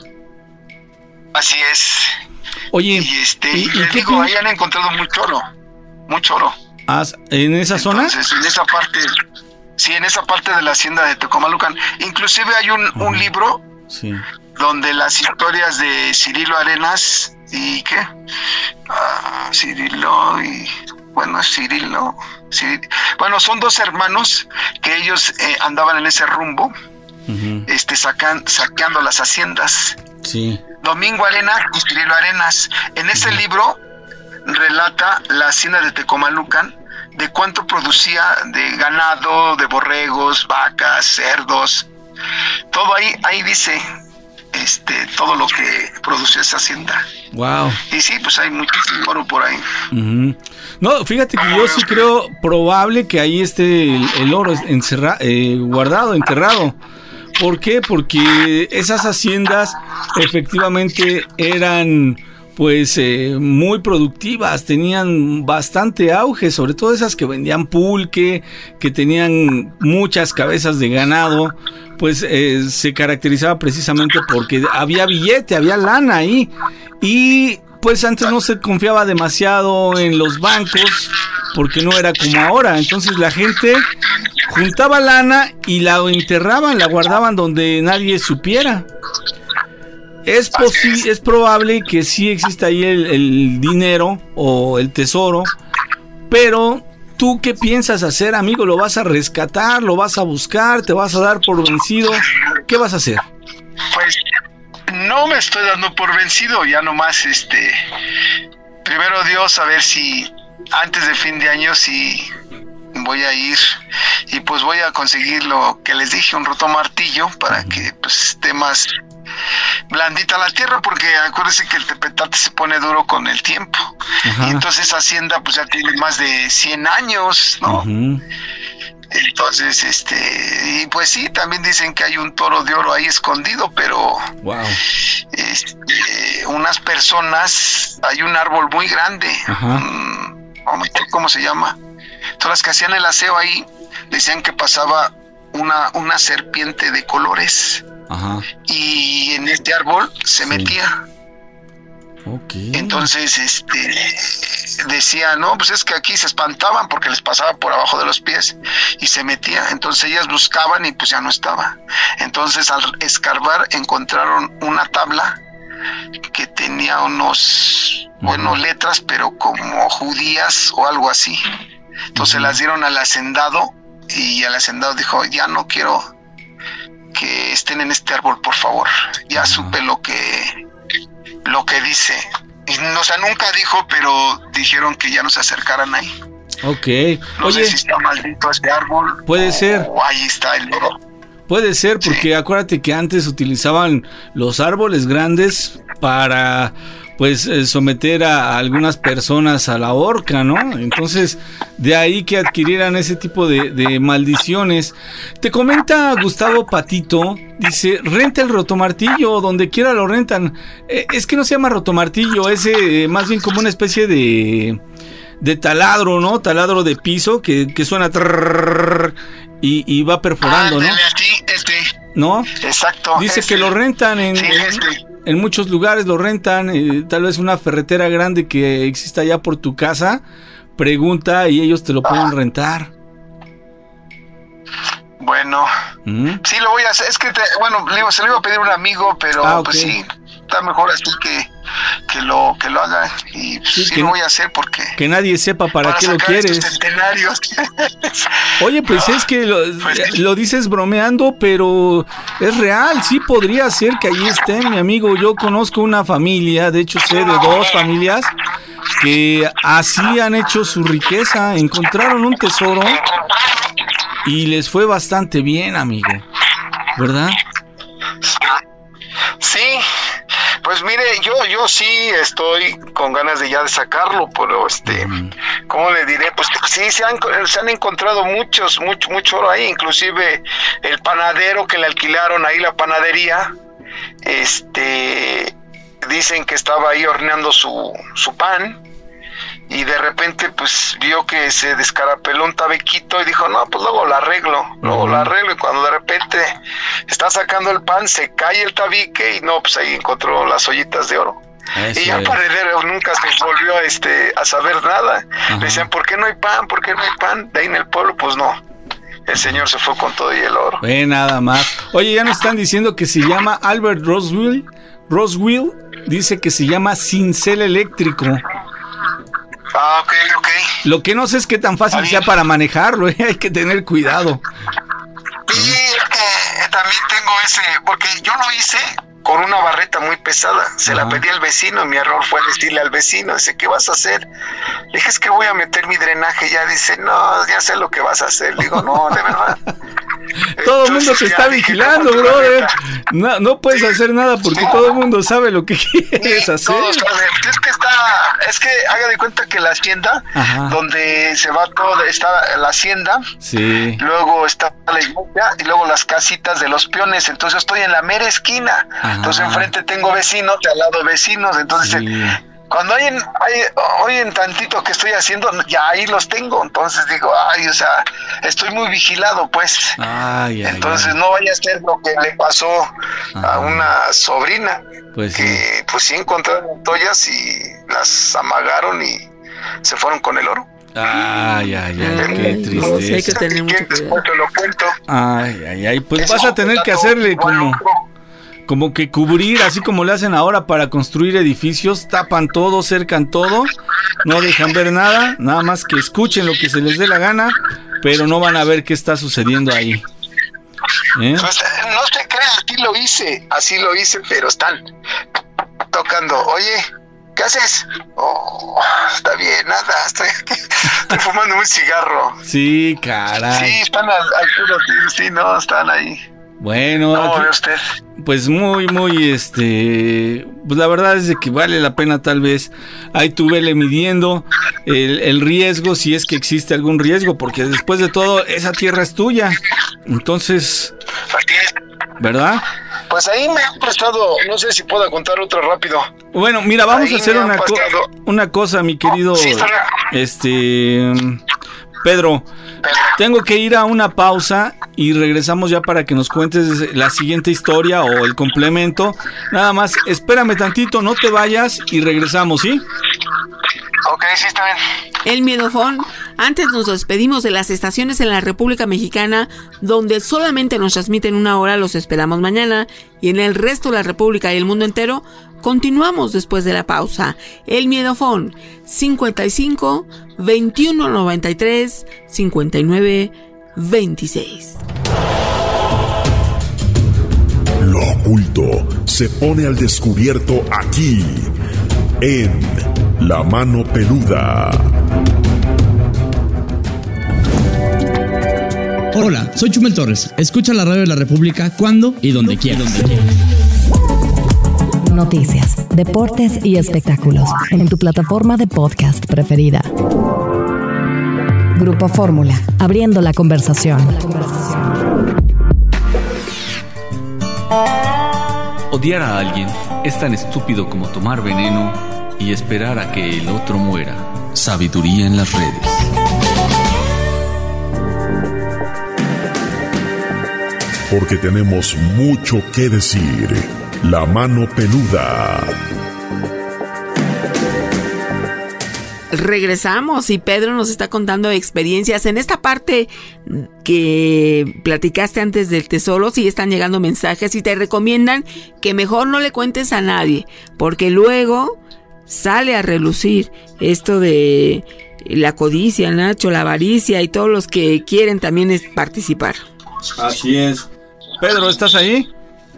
Speaker 15: Así es.
Speaker 9: Oye,
Speaker 15: y este,
Speaker 9: ¿y,
Speaker 15: y les digo, ahí han encontrado mucho oro, mucho oro.
Speaker 9: ¿En esa zona?
Speaker 15: Entonces, en esa parte, sí, en esa parte de la hacienda de Tecomalucan. Inclusive hay un, uh-huh. un libro, sí, donde las historias de Cirilo Arenas y ¿qué? Uh, Cirilo y bueno, Cirilo, Cirilo, bueno, son dos hermanos que ellos eh, andaban en ese rumbo. Uh-huh. Este sacan, saqueando las haciendas.
Speaker 9: Sí.
Speaker 15: Domingo Arenas y Cirilo Arenas. En ese uh-huh. libro relata la hacienda de Tecomalucan, de cuánto producía de ganado, de borregos, vacas, cerdos. Todo ahí, ahí dice este todo lo que producía esa hacienda.
Speaker 9: Wow.
Speaker 15: Y sí, pues hay muchísimo oro por ahí.
Speaker 9: Uh-huh. No, fíjate que yo sí creo probable que ahí esté el, el oro encerra, eh, guardado, enterrado. ¿Por qué? Porque esas haciendas efectivamente eran pues eh, muy productivas, tenían bastante auge, sobre todo esas que vendían pulque, que tenían muchas cabezas de ganado, pues eh, se caracterizaba precisamente porque había billete, había lana ahí, y pues antes no se confiaba demasiado en los bancos, porque no era como ahora. Entonces la gente juntaba lana y la enterraban, la guardaban donde nadie supiera. Es posi- es probable que sí exista ahí el, el dinero o el tesoro, pero ¿tú qué piensas hacer, amigo? ¿Lo vas a rescatar? ¿Lo vas a buscar? ¿Te vas a dar por vencido? ¿Qué vas a hacer?
Speaker 15: Pues no me estoy dando por vencido, ya nomás este primero Dios, a ver si antes de fin de año si voy a ir y pues voy a conseguir lo que les dije, un rotomartillo para que pues esté más blandita la tierra, porque acuérdense que el tepetate se pone duro con el tiempo. Ajá. Y entonces Hacienda pues ya tiene más de cien años, ¿no? Uh-huh. Entonces, este, y pues sí, también dicen que hay un toro de oro ahí escondido, pero
Speaker 9: wow.
Speaker 15: este, unas personas, hay un árbol muy grande, um, ¿cómo se llama? Todas las que hacían el aseo ahí decían que pasaba una, una serpiente de colores. Ajá. Y en este árbol se sí. metía.
Speaker 9: Okay.
Speaker 15: Entonces, este, decía, no, pues es que aquí se espantaban porque les pasaba por abajo de los pies y se metía. Entonces ellas buscaban y pues ya no estaba. Entonces al escarbar encontraron una tabla que tenía unos, uh-huh. bueno, letras, pero como judías o algo así. Entonces uh-huh. las dieron al hacendado y el hacendado dijo, ya no quiero que estén en este árbol, por favor. Ya uh-huh. supe lo que lo que dice. Y, o sea, nunca dijo, pero dijeron que ya no se acercaran ahí.
Speaker 9: Ok.
Speaker 15: No Oye, sé si está maldito este árbol.
Speaker 9: Puede
Speaker 15: o,
Speaker 9: ser.
Speaker 15: O ahí está el oro.
Speaker 9: Puede ser, porque sí. acuérdate que antes utilizaban los árboles grandes para pues eh, someter a, a algunas personas a la horca, ¿no? Entonces, de ahí que adquirieran ese tipo de, de maldiciones. Te comenta Gustavo Patito, dice, renta el rotomartillo, donde quiera lo rentan. Eh, es que no se llama rotomartillo, es eh, más bien como una especie de, de taladro, ¿no? Taladro de piso que, que suena trrr, y, y va perforando, ah, ¿no?
Speaker 15: Sí, este.
Speaker 9: ¿No?
Speaker 15: Exacto.
Speaker 9: Dice
Speaker 15: este.
Speaker 9: que lo rentan en...
Speaker 15: Sí,
Speaker 9: en
Speaker 15: este.
Speaker 9: En muchos lugares lo rentan, eh, tal vez una ferretera grande que exista allá por tu casa, pregunta y ellos te lo pueden rentar.
Speaker 15: Bueno, ¿Mm? sí lo voy a hacer, es que, te, bueno, le, se lo iba a pedir a un amigo, pero ah, okay. pues sí, está mejor así que, que, lo, que lo haga y pues, sí, sí lo voy a hacer porque...
Speaker 9: Que nadie sepa para, para qué lo quieres.
Speaker 15: Centenarios.
Speaker 9: Oye, pues no, es que lo, pues, lo dices bromeando, pero es real, sí podría ser que ahí esté, mi amigo. Yo conozco una familia, de hecho sé de dos familias que así han hecho su riqueza, encontraron un tesoro y les fue bastante bien, amigo, ¿verdad?
Speaker 15: Sí, pues mire, yo yo sí estoy con ganas de ya de sacarlo, pero este, mm. ¿cómo le diré? Pues sí, se han, se han encontrado muchos, mucho, mucho oro ahí, inclusive el panadero que le alquilaron ahí la panadería, este, dicen que estaba ahí horneando su, su pan, y de repente pues vio que se descarapeló un tabequito y dijo, no, pues luego lo arreglo, luego uh-huh. lo arreglo, y cuando de repente está sacando el pan, se cae el tabique y no, pues ahí encontró las ollitas de oro. Eso y ya es. Panadero nunca se volvió este, a saber nada. Uh-huh. Le decían, ¿por qué no hay pan? ¿Por qué no hay pan? De ahí en el pueblo, pues no. El señor se fue con todo y el oro.
Speaker 9: Ve nada más. Oye, ya nos están diciendo que se llama Albert Roswell. Roswell dice que se llama cincel eléctrico.
Speaker 15: Ah, ok, ok.
Speaker 9: Lo que no sé es qué tan fácil sea para manejarlo, ¿eh? Hay que tener cuidado.
Speaker 15: Sí, es que también tengo ese, porque yo lo hice con una barreta muy pesada, se Ajá. la pedí al vecino, mi error fue decirle al vecino, dice, ¿qué vas a hacer? Le dije, es que voy a meter mi drenaje, ya dice, no, ya sé lo que vas a hacer, le digo, no, de verdad.
Speaker 9: Todo el mundo te está vigilando, brother. No, no puedes hacer nada porque sí. todo el mundo sabe lo que quieres
Speaker 15: sí,
Speaker 9: hacer.
Speaker 15: Todos saben. Es que está, es que haga de cuenta que la hacienda, Ajá. donde se va todo, está la hacienda,
Speaker 9: sí.
Speaker 15: luego está la iglesia y luego las casitas de los peones. Entonces yo estoy en la mera esquina. Ajá. Entonces enfrente tengo vecinos, de al lado vecinos. Entonces sí. cuando oyen, hay, oyen tantito que estoy haciendo, ya ahí los tengo. Entonces digo, ay, o sea, estoy muy vigilado, pues.
Speaker 9: Ay, ay,
Speaker 15: Entonces
Speaker 9: ay.
Speaker 15: no vaya a ser lo que le pasó Ajá. a una sobrina,
Speaker 9: pues
Speaker 15: que
Speaker 9: sí.
Speaker 15: pues sí encontraron toallas y las amagaron y se fueron con el oro.
Speaker 9: Ay, ay, ay, qué tristeza.
Speaker 8: No, sí hay que tener mucho cuidado.
Speaker 9: Ay, ay, ay, pues vas a tener que hacerle como, como que cubrir, así como le hacen ahora para construir edificios, tapan todo, cercan todo, no dejan ver nada, nada más que escuchen lo que se les dé la gana, pero no van a ver qué está sucediendo ahí. ¿Eh?
Speaker 15: Pues, no te creas, así lo hice, así lo hice, pero están tocando. Oye, ¿qué haces? Oh, está bien, nada, estoy, estoy fumando un cigarro.
Speaker 9: Sí, caray.
Speaker 15: Sí, están al, al, sí, no, están ahí.
Speaker 9: Bueno,
Speaker 15: ¿cómo
Speaker 9: aquí,
Speaker 15: ve usted?
Speaker 9: Pues muy, muy, este, pues la verdad es de que vale la pena tal vez, ahí tú vele midiendo el, el riesgo, si es que existe algún riesgo, porque después de todo, esa tierra es tuya, entonces, ¿verdad?
Speaker 15: Pues ahí me han prestado, no sé si puedo contar otro rápido.
Speaker 9: Bueno, mira, vamos
Speaker 15: ahí
Speaker 9: a hacer una, co- una cosa, mi querido, sí, este, Pedro, Pedro, tengo que ir a una pausa y regresamos ya para que nos cuentes la siguiente historia o el complemento. Nada más, espérame tantito, no te vayas y regresamos, ¿sí?
Speaker 15: Ok, sí, está bien.
Speaker 8: El Miedofón. Antes nos despedimos de las estaciones en la República Mexicana, donde solamente nos transmiten una hora, los esperamos mañana, y en el resto de la República y el mundo entero, continuamos después de la pausa. El Miedofón, cincuenta y cinco, veintiuno noventa y tres, cincuenta y nueve, veintiséis.
Speaker 11: Lo oculto se pone al descubierto aquí, en La Mano Peluda.
Speaker 16: Hola, soy Chumel Torres. Escucha la radio de la República cuando y donde quieras.
Speaker 2: Noticias, deportes y espectáculos en tu plataforma de podcast preferida. Grupo Fórmula, abriendo la conversación.
Speaker 12: Odiar a alguien es tan estúpido como tomar veneno y esperar a que el otro muera. Sabiduría en las redes.
Speaker 11: Porque tenemos mucho que decir. La Mano Peluda.
Speaker 8: Regresamos y Pedro nos está contando experiencias. En esta parte que platicaste antes del tesoro, sí están llegando mensajes y te recomiendan que mejor no le cuentes a nadie, porque luego sale a relucir esto de la codicia, Nacho, la avaricia y todos los que quieren también es participar.
Speaker 9: Así es. Pedro, ¿estás ahí?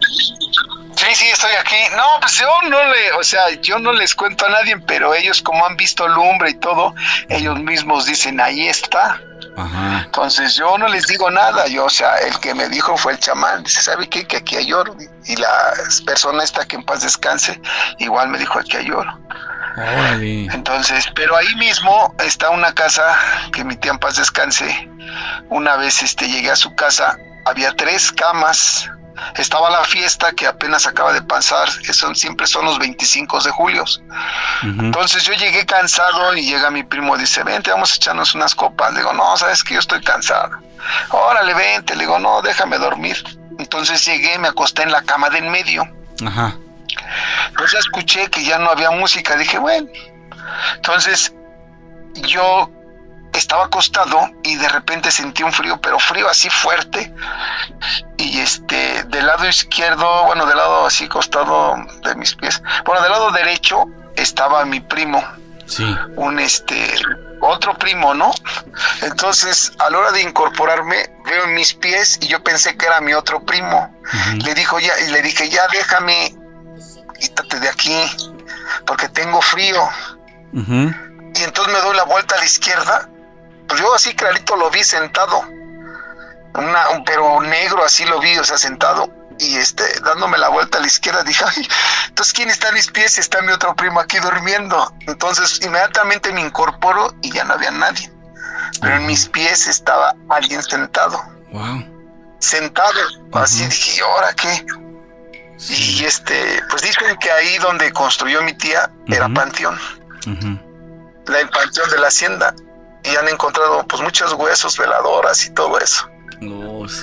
Speaker 15: Sí, sí, estoy aquí. No, pues yo no le, o sea, yo no les cuento a nadie, pero ellos como han visto lumbre y todo, ellos mismos dicen, ahí está. Ajá. Entonces yo no les digo nada, yo, o sea, el que me dijo fue el chamán, dice, ¿sabe qué? Que aquí hay oro. Y la persona esta que en paz descanse, igual me dijo, aquí hay oro. Órale. Entonces, pero ahí mismo está una casa que mi tía en paz descanse. Una vez este llegué a su casa, había tres camas. Estaba la fiesta que apenas acaba de pasar, que son, siempre son los veinticinco de julio. Uh-huh. Entonces yo llegué cansado y llega mi primo y dice, vente, vamos a echarnos unas copas. Le digo, no, sabes que yo estoy cansado. Órale, vente. Le digo, no, déjame dormir. Entonces llegué, me acosté en la cama de en medio. Ajá. Pues ya escuché que ya no había música. Dije, bueno. Entonces yo estaba acostado y de repente sentí un frío, pero frío así fuerte. Y este, del lado izquierdo, bueno, del lado así costado de mis pies, bueno, del lado derecho estaba mi primo. Sí. Un este, otro primo, ¿no? Entonces, a la hora de incorporarme, veo en mis pies y yo pensé que era mi otro primo. Uh-huh. Le dijo ya, y le dije, ya déjame, quítate de aquí, porque tengo frío. Uh-huh. Y entonces me doy la vuelta a la izquierda. Pues yo así clarito lo vi sentado, una, un, pero negro así lo vi, o sea, sentado, y este, dándome la vuelta a la izquierda, dije, ay, entonces ¿quién está a mis pies? Está mi otro primo aquí durmiendo. Entonces inmediatamente me incorporo y ya no había nadie, pero uh-huh. en mis pies estaba alguien sentado. Wow. Sentado, uh-huh. Así dije, ¿ahora qué? Sí. Y este, pues dicen que ahí donde construyó mi tía uh-huh. era panteón, uh-huh. la, el panteón de la hacienda. Y han encontrado pues muchos huesos, veladoras y todo eso.
Speaker 9: Oh, sí.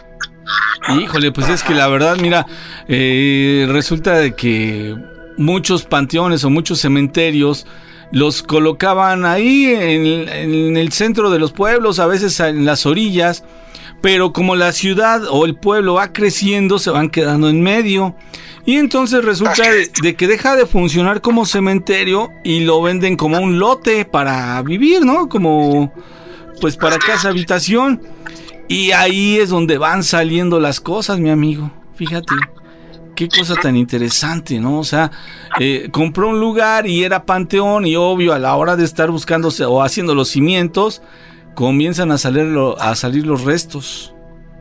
Speaker 9: Híjole, pues es que la verdad, mira, eh, resulta de que muchos panteones o muchos cementerios los colocaban ahí en, en el centro de los pueblos, a veces en las orillas, pero como la ciudad o el pueblo va creciendo, se van quedando en medio. Y entonces resulta de, de que deja de funcionar como cementerio y lo venden como un lote para vivir, ¿no? Como, pues para casa habitación. Y ahí es donde van saliendo las cosas, mi amigo. Fíjate, qué cosa tan interesante, ¿no? O sea, eh, compró un lugar y era panteón y obvio a la hora de estar buscándose o haciendo los cimientos, comienzan a salir, lo, a salir los restos.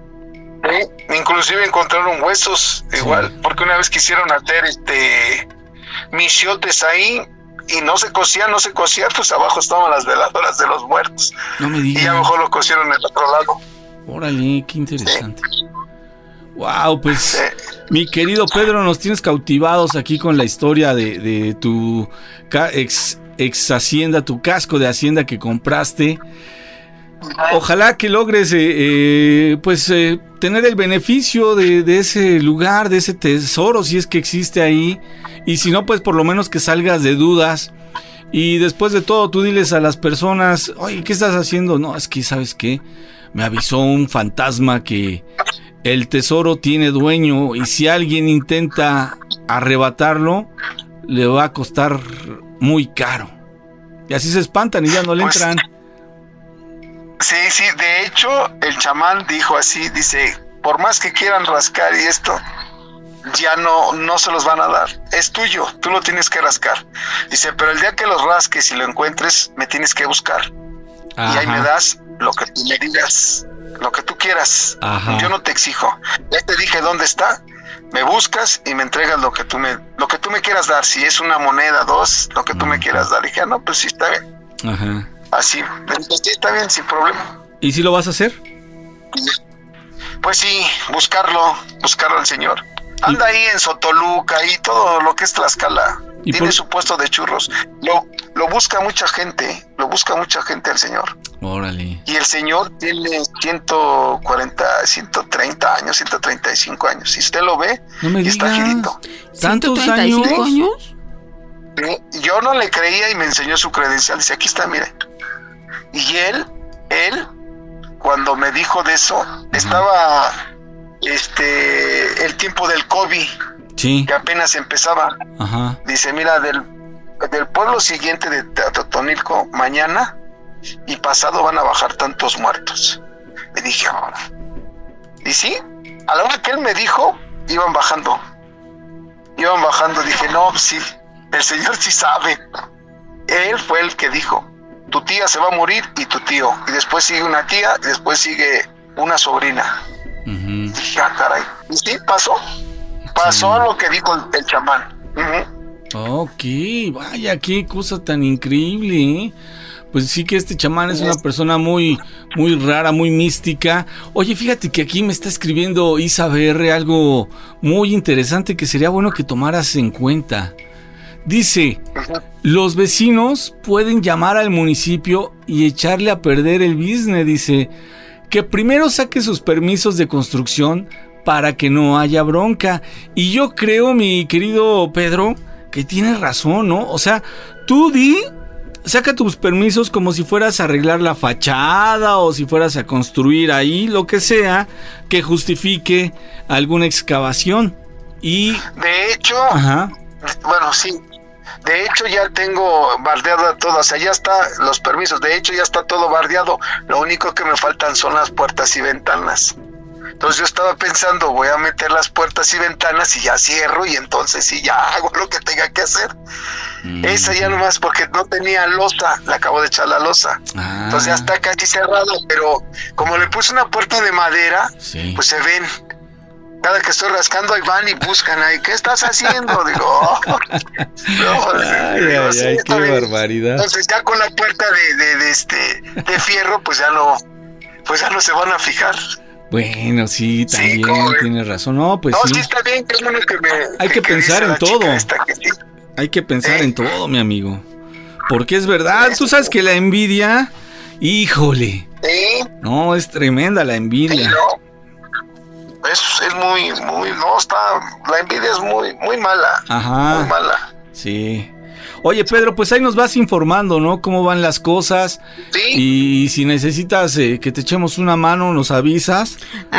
Speaker 15: Sí, inclusive encontraron huesos, sí. Igual, porque una vez quisieron hacer este misiotes ahí y no se cosían, no se cosían, pues abajo estaban las veladoras de los muertos.
Speaker 9: No me digas.
Speaker 15: Y a lo mejor lo cosieron en el otro lado.
Speaker 9: Órale, qué interesante. Sí. Wow, pues sí. Mi querido Pedro, nos tienes cautivados aquí con la historia de, de tu ex, ex hacienda, tu casco de hacienda que compraste. Ojalá que logres eh, eh, pues eh, tener el beneficio de, de ese lugar, de ese tesoro, si es que existe ahí, y si no, pues por lo menos que salgas de dudas. Y después de todo, tú diles a las personas, oye, ¿qué estás haciendo? No, es que, ¿sabes qué? Me avisó un fantasma que el tesoro tiene dueño y si alguien intenta arrebatarlo, le va a costar muy caro. Y así se espantan y ya no le entran.
Speaker 15: Sí, sí, de hecho, el chamán dijo así, dice, por más que quieran rascar y esto, ya no, no se los van a dar, es tuyo, tú lo tienes que rascar. Dice, pero el día que los rasques y lo encuentres, me tienes que buscar. Ajá. Y ahí me das lo que tú me digas, lo que tú quieras. Ajá. Yo no te exijo, ya te dije dónde está, me buscas y me entregas lo que tú me, lo que tú me quieras dar, si es una moneda, dos, lo que tú Ajá. me quieras dar. Y dije, no, pues sí, está bien.
Speaker 9: Ajá.
Speaker 15: Así, entonces sí, está bien, sin problema.
Speaker 9: ¿Y si lo vas a hacer?
Speaker 15: Pues sí, buscarlo, buscarlo al Señor. Anda ahí en Sotoluca y todo lo que es Tlaxcala. Tiene por... su puesto de churros. Lo, lo busca mucha gente, lo busca mucha gente al Señor.
Speaker 9: Órale.
Speaker 15: Y el Señor tiene ciento cuarenta, ciento treinta años, ciento treinta y cinco años. Si usted lo ve,
Speaker 9: no me
Speaker 15: está girito.
Speaker 9: ¿Tantos
Speaker 8: ¿ciento treinta y cinco
Speaker 9: años?
Speaker 8: años?
Speaker 15: Yo no le creía y me enseñó su credencial. Dice, aquí está, mire. Y él, él, cuando me dijo de eso, uh-huh. estaba este el tiempo del COVID,
Speaker 9: sí.
Speaker 15: que apenas empezaba.
Speaker 9: Uh-huh.
Speaker 15: Dice, mira, del, del pueblo siguiente de Totonilco, mañana y pasado van a bajar tantos muertos. Le dije, ahora. Y sí, a la hora que él me dijo, iban bajando. Iban bajando, dije, no, sí, el Señor sí sabe. Él fue el que dijo, tu tía se va a morir y tu tío. Y después sigue una tía y después sigue una sobrina. Uh-huh. Dije, ah, caray. Y sí, pasó. Pasó sí. lo que dijo el, el chamán. Uh-huh.
Speaker 9: Ok, vaya, qué cosa tan increíble, ¿eh? Pues sí que este chamán es una persona muy, muy rara, muy mística. Oye, fíjate que aquí me está escribiendo Isa B R algo muy interesante que sería bueno que tomaras en cuenta. Dice, los vecinos pueden llamar al municipio y echarle a perder el business. Dice, que primero saque sus permisos de construcción para que no haya bronca. Y yo creo, mi querido Pedro, que tienes razón, ¿no? O sea, tú di, saca tus permisos como si fueras a arreglar la fachada o si fueras a construir ahí, lo que sea, que justifique alguna excavación. Y...
Speaker 15: de hecho...
Speaker 9: Ajá.
Speaker 15: Bueno, sí. De hecho ya tengo bardeado todo, o sea, ya está los permisos, de hecho ya está todo bardeado, lo único que me faltan son las puertas y ventanas. Entonces yo estaba pensando, voy a meter las puertas y ventanas y ya cierro y entonces sí, ya hago lo que tenga que hacer. Mm. Esa ya nomás porque no tenía losa, le acabo de echar la losa. Ah. Entonces ya está casi cerrado, pero como le puse una puerta de madera, sí. pues se ven. Cada que estoy rascando ahí van y buscan ahí, ¿qué estás haciendo? Digo, oh, no,
Speaker 9: ay, digo, ay, sí, ay, qué bien. Barbaridad.
Speaker 15: Entonces ya con la puerta de, de, de este de fierro, pues ya no, pues ya no se van a fijar.
Speaker 9: Bueno, sí, también sí, tienes razón. No, pues
Speaker 15: no,
Speaker 9: sí.
Speaker 15: sí está bien, que es bueno que me...
Speaker 9: Hay que, que pensar en todo. Que sí. Hay que pensar ¿Eh? en todo, mi amigo. Porque es verdad, tú sabes que la envidia, híjole.
Speaker 15: Sí.
Speaker 9: No, es tremenda la envidia.
Speaker 15: Sí, no. Es, es muy, muy, no, está, la envidia es muy, muy mala.
Speaker 9: Ajá.
Speaker 15: Muy mala.
Speaker 9: Sí. Oye, Pedro, pues ahí nos vas informando, ¿no? Cómo van las cosas.
Speaker 15: Sí.
Speaker 9: Y si necesitas eh, que te echemos una mano, nos avisas.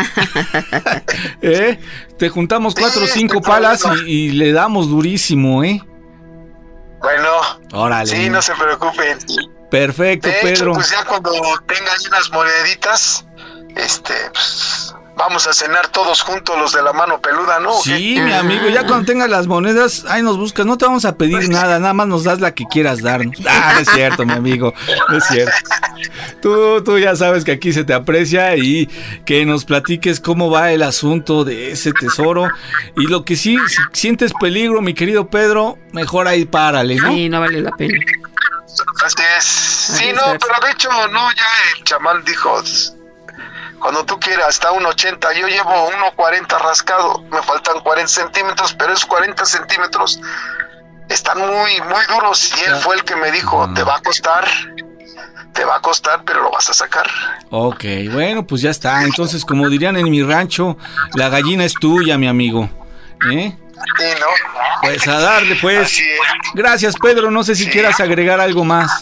Speaker 9: ¿Eh? Te juntamos cuatro o sí, cinco palas y, y le damos durísimo, ¿eh?
Speaker 15: Bueno.
Speaker 9: Órale.
Speaker 15: Sí, no se preocupen.
Speaker 9: Perfecto,
Speaker 15: de
Speaker 9: Pedro.
Speaker 15: Hecho, pues ya cuando tengan unas moneditas, este, pues, vamos a cenar todos juntos los de la mano peluda, ¿no?
Speaker 9: Sí, mi amigo, ya cuando tengas las monedas, ahí nos buscas, no te vamos a pedir nada, nada más nos das la que quieras darnos. Ah, no es cierto, mi amigo, no es cierto. Tú, tú ya sabes que aquí se te aprecia y que nos platiques cómo va el asunto de ese tesoro. Y lo que sí, si sientes peligro, mi querido Pedro, mejor ahí párale, ¿no?
Speaker 8: Sí, no vale la pena.
Speaker 15: Así es. Sí, no, pero de hecho, no, ya el chamán dijo, cuando tú quieras, hasta uno ochenta, yo llevo uno cuarenta rascado, me faltan cuarenta centímetros, pero esos cuarenta centímetros están muy, muy duros, y él fue el que me dijo, te va a costar, te va a costar, pero lo vas a sacar.
Speaker 9: Ok, bueno, pues ya está, entonces, como dirían en mi rancho, la gallina es tuya, mi amigo, ¿eh?
Speaker 15: Sí, ¿no?
Speaker 9: Pues a darle, pues.
Speaker 15: Así es.
Speaker 9: Gracias, Pedro, no sé si sí. quieras agregar algo más.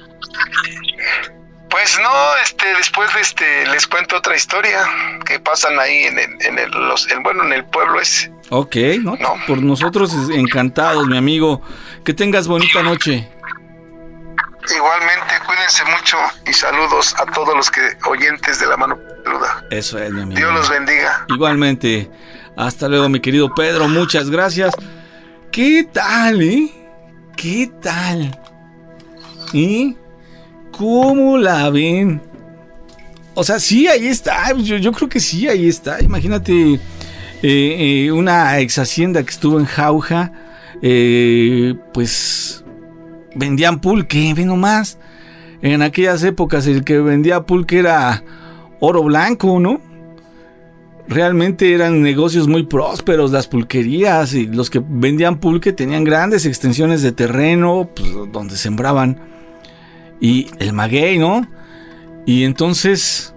Speaker 15: Pues no, este, después de este, les cuento otra historia que pasan ahí en el, en el, los, en, bueno, en el pueblo ese.
Speaker 9: Ok, ¿no? no. Por nosotros encantados, mi amigo. Que tengas bonita noche.
Speaker 15: Igualmente, cuídense mucho y saludos a todos los que oyentes de La Mano Peluda.
Speaker 9: Eso es, mi amigo.
Speaker 15: Dios los bendiga.
Speaker 9: Igualmente. Hasta luego, mi querido Pedro, muchas gracias. ¿Qué tal, eh? ¿Qué tal? ¿Y cómo la ven? O sea, sí, ahí está. Yo, yo creo que sí, ahí está. Imagínate eh, eh, una ex hacienda que estuvo en Jauja. Eh, pues vendían pulque, ve nomás. En aquellas épocas el que vendía pulque era oro blanco, ¿no? Realmente eran negocios muy prósperos las pulquerías, y los que vendían pulque tenían grandes extensiones de terreno, pues, donde sembraban, y el maguey, ¿no? Y entonces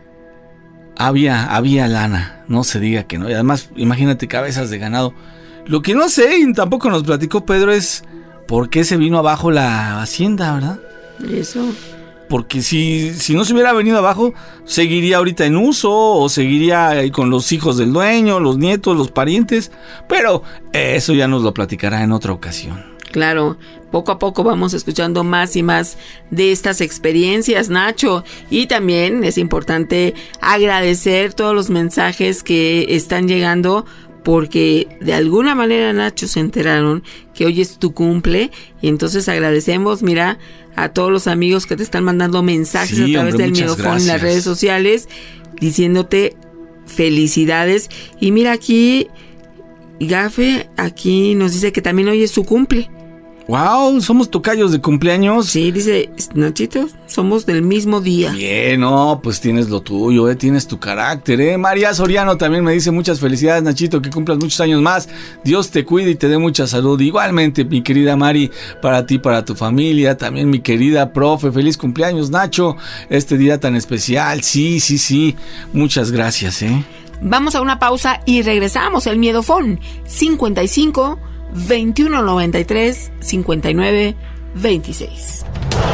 Speaker 9: había, había lana, no se diga que no, y además imagínate cabezas de ganado. Lo que no sé, y tampoco nos platicó Pedro, es por qué se vino abajo la hacienda, ¿verdad?
Speaker 8: Eso...
Speaker 9: Porque si, si no se hubiera venido abajo, seguiría ahorita en uso, o seguiría con los hijos del dueño, los nietos, los parientes. Pero eso ya nos lo platicará en otra ocasión.
Speaker 8: Claro, poco a poco vamos escuchando más y más de estas experiencias, Nacho. Y también es importante agradecer todos los mensajes que están llegando, porque de alguna manera, Nacho, se enteraron que hoy es tu cumple, y entonces agradecemos, mira, a todos los amigos que te están mandando mensajes sí, a través hombre, del Miedofón en las redes sociales, diciéndote felicidades. Y mira aquí, Gafe, aquí nos dice que también hoy es su cumple.
Speaker 9: Wow, somos tocayos de cumpleaños.
Speaker 8: Sí, dice Nachito, somos del mismo día.
Speaker 9: Bien, no, pues tienes lo tuyo, eh, tienes tu carácter, eh. María Soriano también me dice muchas felicidades, Nachito, que cumplas muchos años más. Dios te cuide y te dé mucha salud. Igualmente, mi querida Mari, para ti, para tu familia, también mi querida profe, feliz cumpleaños, Nacho, este día tan especial. Sí, sí, sí, muchas gracias, eh.
Speaker 8: Vamos a una pausa y regresamos. El Miedofón cincuenta y cinco veintiuno noventa y tres cincuenta y nueve veintiséis.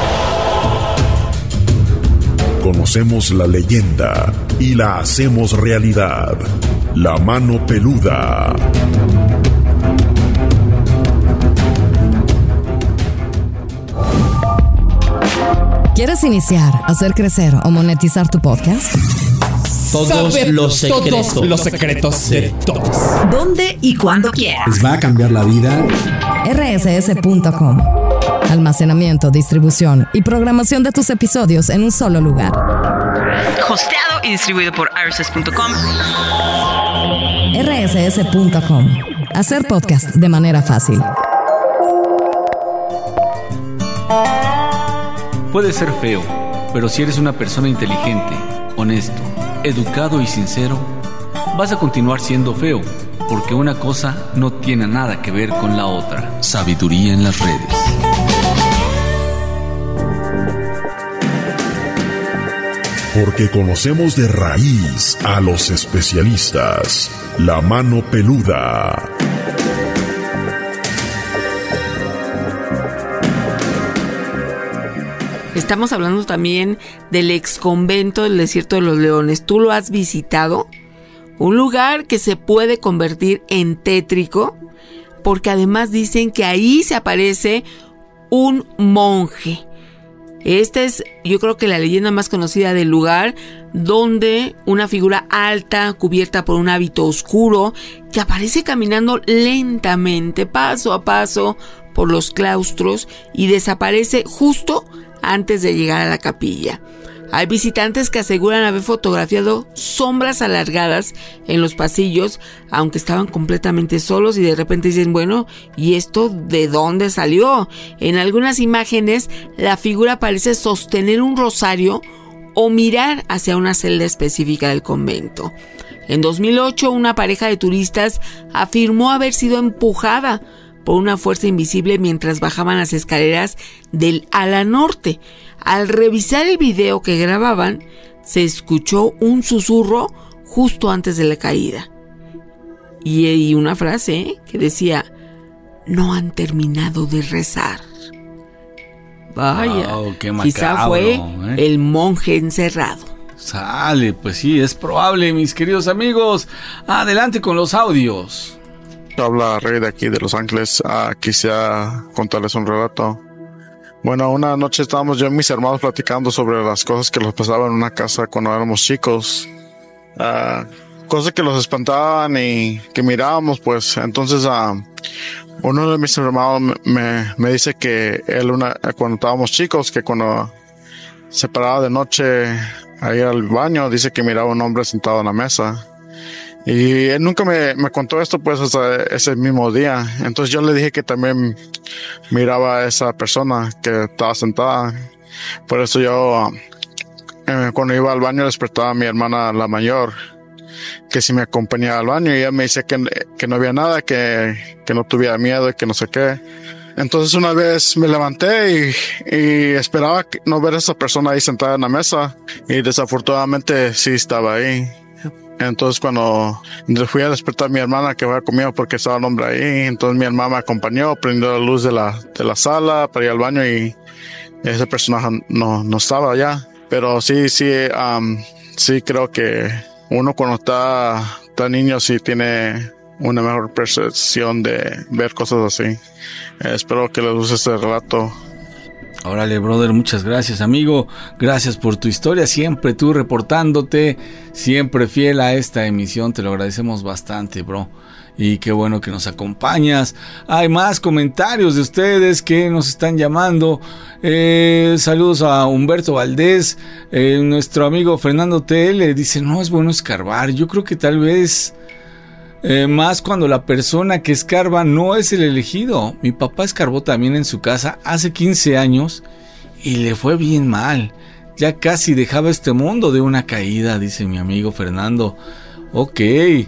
Speaker 11: Conocemos la leyenda y la hacemos realidad. La Mano Peluda.
Speaker 2: ¿Quieres iniciar, hacer crecer o monetizar tu podcast?
Speaker 16: Todos los secretos, todos los secretos de todos.
Speaker 2: ¿Dónde y cuándo quieras?
Speaker 16: Les va a cambiar la vida.
Speaker 2: R S S punto com. Almacenamiento, distribución y programación de tus episodios en un solo lugar.
Speaker 14: Hosteado y distribuido por R S S punto com.
Speaker 2: R S S punto com. Hacer podcast de manera fácil.
Speaker 12: Puede ser feo, pero si eres una persona inteligente, honesto, educado y sincero, vas a continuar siendo feo, porque una cosa no tiene nada que ver con la otra. Sabiduría en las redes.
Speaker 11: Porque conocemos de raíz a los especialistas. La Mano Peluda.
Speaker 8: Estamos hablando también del ex convento del Desierto de los Leones. ¿Tú lo has visitado? Un lugar que se puede convertir en tétrico, porque además dicen que ahí se aparece un monje. Esta es, yo creo que la leyenda más conocida del lugar, donde una figura alta, cubierta por un hábito oscuro, que aparece caminando lentamente, paso a paso, por los claustros y desaparece justo antes de llegar a la capilla. Hay visitantes que aseguran haber fotografiado sombras alargadas en los pasillos, aunque estaban completamente solos, y de repente dicen, bueno, ¿y esto de dónde salió? En algunas imágenes, la figura parece sostener un rosario o mirar hacia una celda específica del convento. En dos mil ocho, una pareja de turistas afirmó haber sido empujada por una fuerza invisible mientras bajaban las escaleras del ala norte. Al revisar el video que grababan, se escuchó un susurro justo antes de la caída. Y, y una frase ¿eh? que decía, no han terminado de rezar. Vaya,
Speaker 9: wow, qué macabro,
Speaker 8: quizá fue
Speaker 9: ¿eh?
Speaker 8: el monje encerrado.
Speaker 9: Sale, pues sí, es probable, mis queridos amigos. Adelante con los audios.
Speaker 17: Habla Rey de aquí de Los Ángeles. Ah, quisiera contarles un relato. Bueno, una noche estábamos yo y mis hermanos platicando sobre las cosas que nos pasaban en una casa cuando éramos chicos. Uh, cosas que los espantaban y que mirábamos, pues. Entonces, uh, uno de mis hermanos me, me dice que él, una, cuando estábamos chicos, que cuando se paraba de noche a ir al baño, dice que miraba a un hombre sentado en la mesa. Y él nunca me, me contó esto, pues, hasta ese mismo día. Entonces yo le dije que también miraba a esa persona que estaba sentada. Por eso yo, eh, cuando iba al baño, despertaba a mi hermana, la mayor, que si me acompañaba al baño. Y ella me dice que, que no había nada, que, que no tuviera miedo y que no sé qué. Entonces una vez me levanté y, y esperaba no ver a esa persona ahí sentada en la mesa. Y desafortunadamente sí estaba ahí. Entonces cuando fui a despertar a mi hermana que iba conmigo porque estaba el hombre ahí, entonces mi hermana me acompañó, prendió la luz de la, de la sala para ir al baño y ese personaje no, no estaba allá. Pero sí, sí, um, sí creo que uno cuando está, está niño sí tiene una mejor percepción de ver cosas así. Eh, espero que les guste este relato.
Speaker 9: Órale, brother, muchas gracias, amigo. Gracias por tu historia, siempre tú reportándote, siempre fiel a esta emisión. Te lo agradecemos bastante, bro. Y qué bueno que nos acompañas. Hay más comentarios de ustedes que nos están llamando. Eh, saludos a Humberto Valdés. Eh, nuestro amigo Fernando T L dice, no es bueno escarbar. Yo creo que tal vez... Eh, más cuando la persona que escarba no es el elegido. Mi papá escarbó también en su casa hace quince años y le fue bien mal. Ya casi dejaba este mundo de una caída, dice mi amigo Fernando. Ok,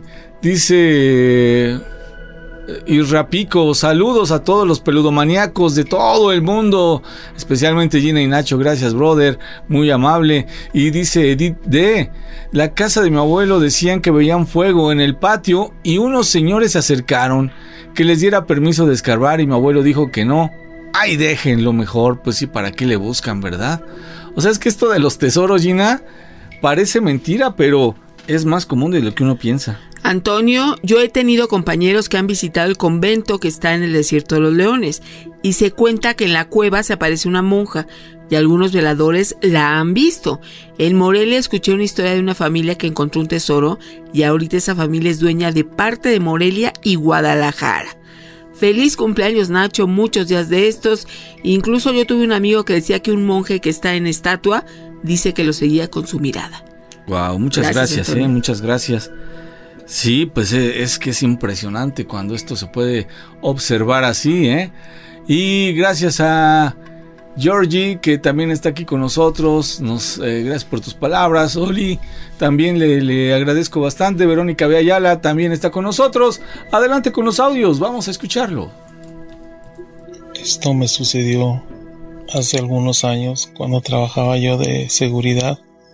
Speaker 9: dice Irrapico, saludos a todos los peludomaníacos de todo el mundo, especialmente Gina y Nacho, gracias brother, muy amable. Y dice Edith D, la casa de mi abuelo decían que veían fuego en el patio y unos señores se acercaron que les diera permiso de escarbar y mi abuelo dijo que no. Ay, déjenlo mejor, pues sí, ¿para qué le buscan, verdad? O sea, es que esto de los tesoros, Gina, parece mentira, pero es más común de lo que uno piensa.
Speaker 8: Antonio, yo he tenido compañeros que han visitado el convento que está en el Desierto de los Leones y se cuenta que en la cueva se aparece una monja y algunos veladores la han visto. En Morelia escuché una historia de una familia que encontró un tesoro y ahorita esa familia es dueña de parte de Morelia y Guadalajara. Feliz cumpleaños, Nacho, muchos días de estos. Incluso yo tuve un amigo que decía que un monje que está en estatua dice que lo seguía con su mirada.
Speaker 9: Wow, muchas gracias, gracias eh, muchas gracias. Sí, pues es que es impresionante cuando esto se puede observar así, ¿eh? Y gracias a Georgie, que también está aquí con nosotros, nos, eh, gracias por tus palabras. Oli, también le, le agradezco bastante. Verónica Beayala también está con nosotros. Adelante con los audios, vamos a escucharlo.
Speaker 18: Esto me sucedió hace algunos años cuando trabajaba yo de seguridad.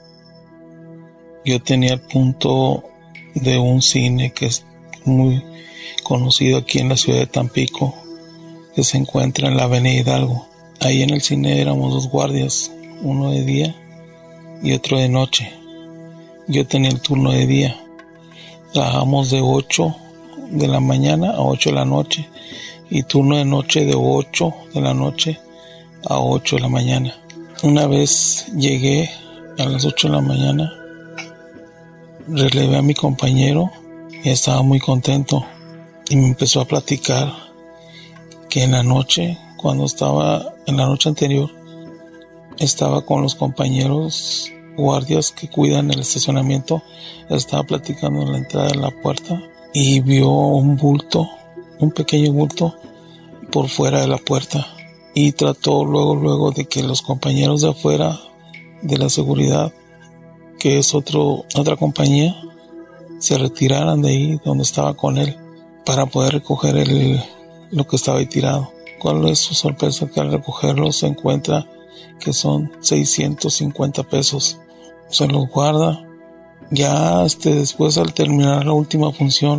Speaker 18: Yo tenía el punto de un cine que es muy conocido aquí en la ciudad de Tampico, que se encuentra en la avenida Hidalgo. Ahí en el cine éramos dos guardias, uno de día y otro de noche. Yo tenía el turno de día. Trabajamos de ocho de la mañana a ocho de la noche y turno de noche de ocho de la noche a ocho de la mañana. Una vez llegué a las ocho de la mañana, relevé a mi compañero y estaba muy contento y me empezó a platicar que en la noche, cuando estaba en la noche anterior, estaba con los compañeros guardias que cuidan el estacionamiento, estaba platicando en la entrada de la puerta y vio un bulto, un pequeño bulto por fuera de la puerta y trató luego luego de que los compañeros de afuera de la seguridad, que es otro otra compañía, se retiraran de ahí donde estaba con él para poder recoger el, lo que estaba ahí tirado. ¿Cuál es su sorpresa? Que al recogerlo se encuentra que son seiscientos cincuenta pesos. Se los guarda. Ya este, después, al terminar la última función,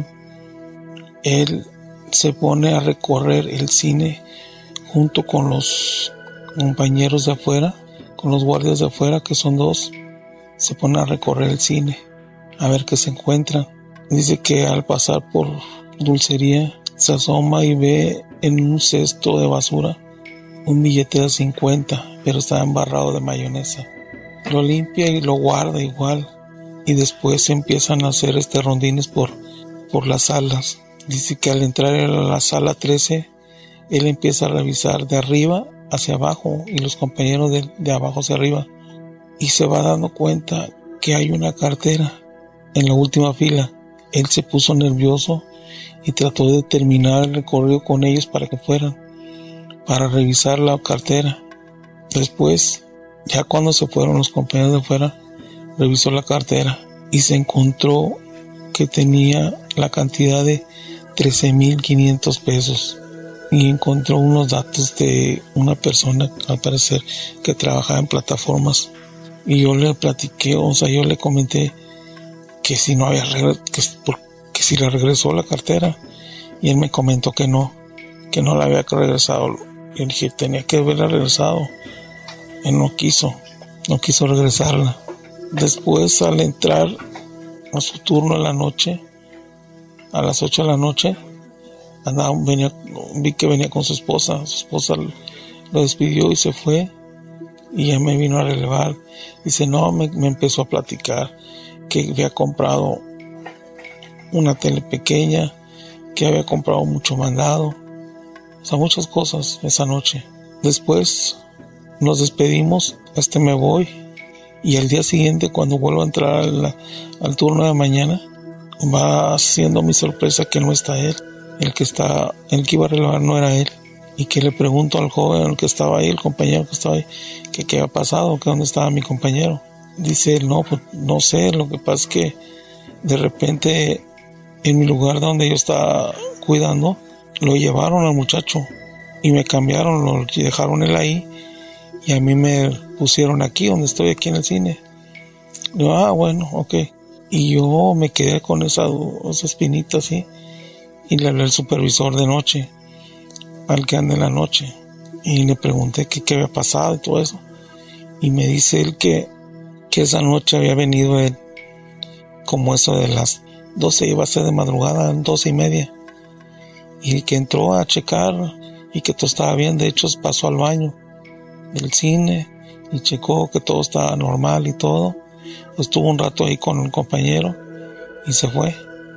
Speaker 18: él se pone a recorrer el cine junto con los compañeros de afuera, con los guardias de afuera, que son dos. Se pone a recorrer el cine a ver qué se encuentra. Dice que al pasar por dulcería se asoma y ve en un cesto de basura un billete de cincuenta, pero está embarrado de mayonesa. Lo limpia y lo guarda igual, y después empiezan a hacer este rondines por, por las salas. Dice que al entrar a la sala trece, él empieza a revisar de arriba hacia abajo y los compañeros de, de abajo hacia arriba, y se va dando cuenta que hay una cartera en la última fila. Él se puso nervioso y trató de terminar el recorrido con ellos para que fueran, para revisar la cartera. Después, ya cuando se fueron los compañeros de afuera, revisó la cartera y se encontró que tenía la cantidad de trece mil quinientos pesos, y encontró unos datos de una persona, al parecer, que trabajaba en plataformas. Y yo le platiqué, o sea, yo le comenté que si no había regre- que, que si le regresó la cartera, y él me comentó que no, que no la había regresado. Yo dije, tenía que haberla regresado. Él no quiso, no quiso regresarla. Después, al entrar a su turno en la noche, a las ocho de la noche, andaba, venía, vi que venía con su esposa. Su esposa lo despidió y se fue, y ya me vino a relevar. Dice, no, me, me empezó a platicar que había comprado una tele pequeña, que había comprado mucho mandado, o sea, muchas cosas esa noche. Después nos despedimos, este me voy, y al día siguiente, cuando vuelvo a entrar al, al turno de mañana, va siendo mi sorpresa que no está él. El que está, el que iba a relevar no era él. Y que le pregunto al joven el que estaba ahí, el compañero que estaba ahí, que qué había pasado, que dónde estaba mi compañero. Dice él, no, pues no sé, lo que pasa es que de repente en mi lugar donde yo estaba cuidando, lo llevaron al muchacho y me cambiaron, lo dejaron él ahí y a mí me pusieron aquí, donde estoy, aquí en el cine. Yo, ah, bueno, ok. Y yo me quedé con esa, esa espinita así, y le hablé al supervisor de noche, al que anda en la noche, y le pregunté que qué había pasado y todo eso, y me dice él que, que esa noche había venido él, como eso de las doce, iba a ser de madrugada, doce y media, y que entró a checar y que todo estaba bien. De hecho, pasó al baño del cine y checó que todo estaba normal y todo. Estuvo un rato ahí con un compañero y se fue.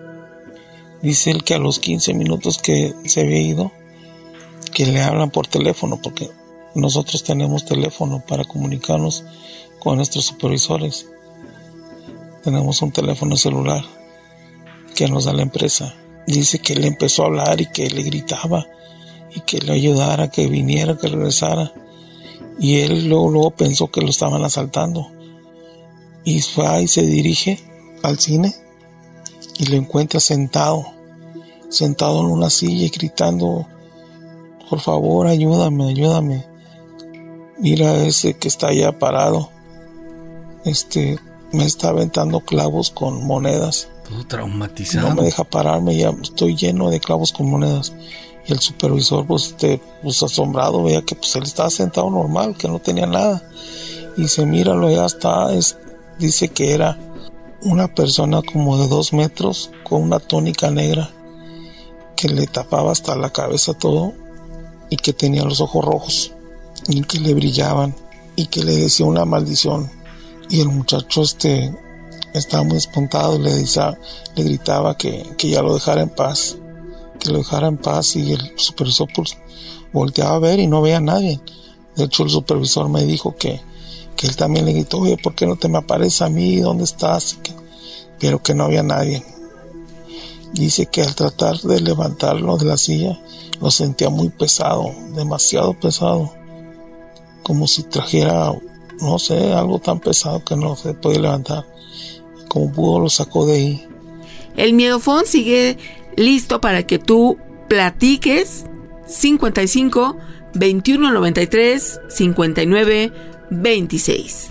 Speaker 18: Dice él que a los quince minutos que se había ido, que le hablan por teléfono, porque nosotros tenemos teléfono para comunicarnos con nuestros supervisores. Tenemos un teléfono celular que nos da la empresa. Dice que le empezó a hablar y que le gritaba y que le ayudara, que viniera, que regresara. Y él luego, luego pensó que lo estaban asaltando. Y fue y se dirige al cine y lo encuentra sentado, sentado en una silla y gritando, por favor, ayúdame, ayúdame. Mira ese que está allá parado. Este, me está aventando clavos con monedas.
Speaker 9: Todo traumatizado.
Speaker 18: No me deja pararme, ya estoy lleno de clavos con monedas. Y el supervisor, pues, este, pues asombrado, veía que pues él estaba sentado normal, que no tenía nada. Dice, míralo, ya está. Es, dice que era una persona como de dos metros con una túnica negra que le tapaba hasta la cabeza todo y que tenía los ojos rojos y que le brillaban y que le decía una maldición. Y el muchacho este estaba muy espantado y le, decía, le gritaba que, que ya lo dejara en paz, que lo dejara en paz, y el supervisor pues volteaba a ver y no veía a nadie. De hecho, el supervisor me dijo que, que él también le gritó, oye, ¿por qué no te me apareces a mí? ¿Dónde estás? Que, pero que no había nadie. Dice que al tratar de levantarlo de la silla, lo sentía muy pesado, demasiado pesado, como si trajera, no sé, algo tan pesado que no se podía levantar. Como pudo, lo sacó de ahí.
Speaker 8: El Miedofón sigue listo para que tú platiques. Cincuenta y cinco, veintiuno noventa y tres, cincuenta y nueve, veintiséis.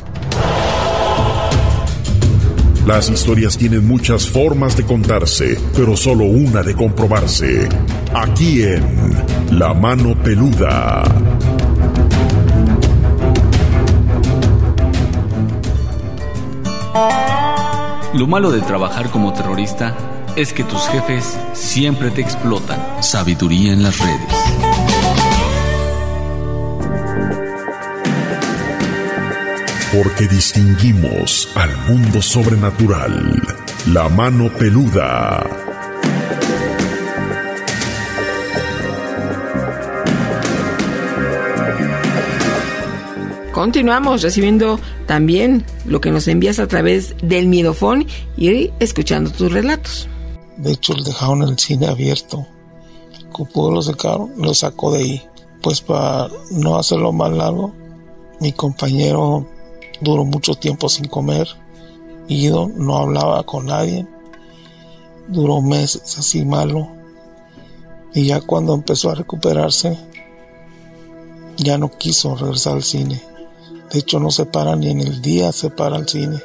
Speaker 11: Las historias tienen muchas formas de contarse, pero solo una de comprobarse. Aquí en La Mano Peluda.
Speaker 12: Lo malo de trabajar como terrorista es que tus jefes siempre te explotan. Sabiduría en las redes.
Speaker 11: Porque distinguimos al mundo sobrenatural. La Mano Peluda.
Speaker 8: Continuamos recibiendo también lo que nos envías a través del Miedofón y escuchando tus relatos.
Speaker 18: De hecho, le dejaron el cine abierto. Como lo sacaron, lo sacó de ahí. Pues para no hacerlo más largo, mi compañero duró mucho tiempo sin comer. Ido, no hablaba con nadie. Duró meses así malo. Y ya cuando empezó a recuperarse, ya no quiso regresar al cine. De hecho, no se para ni en el día, se para al cine.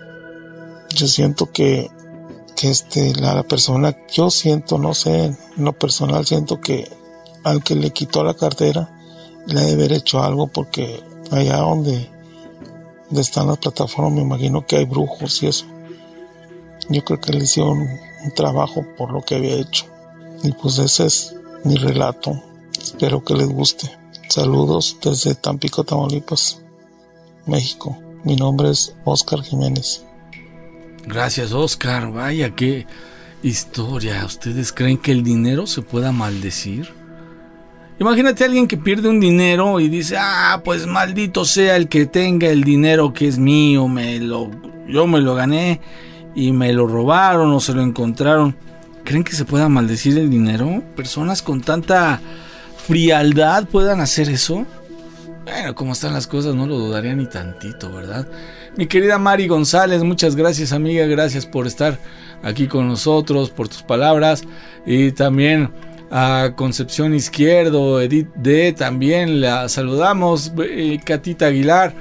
Speaker 18: Yo siento que, que este, la, la persona, yo siento, no sé, en lo personal siento que al que le quitó la cartera, le debe haber hecho algo, porque allá donde, donde están las plataformas, me imagino que hay brujos y eso. Yo creo que le hicieron un, un trabajo por lo que había hecho. Y pues ese es mi relato. Espero que les guste. Saludos desde Tampico, Tamaulipas, México. Mi nombre es Oscar Jiménez.
Speaker 9: Gracias, Oscar. Vaya, qué historia. ¿Ustedes creen que el dinero se pueda maldecir? Imagínate a alguien que pierde un dinero y dice, ah, pues maldito sea el que tenga el dinero que es mío, me lo, yo me lo gané y me lo robaron o se lo encontraron. ¿Creen que se pueda maldecir el dinero? ¿Personas con tanta frialdad puedan hacer eso? Bueno, como están las cosas, no lo dudaría ni tantito, ¿verdad? Mi querida Mari González, muchas gracias, amiga, gracias por estar aquí con nosotros, por tus palabras. Y también a Concepción Izquierdo, Edith D, también la saludamos. eh, Catita Aguilar,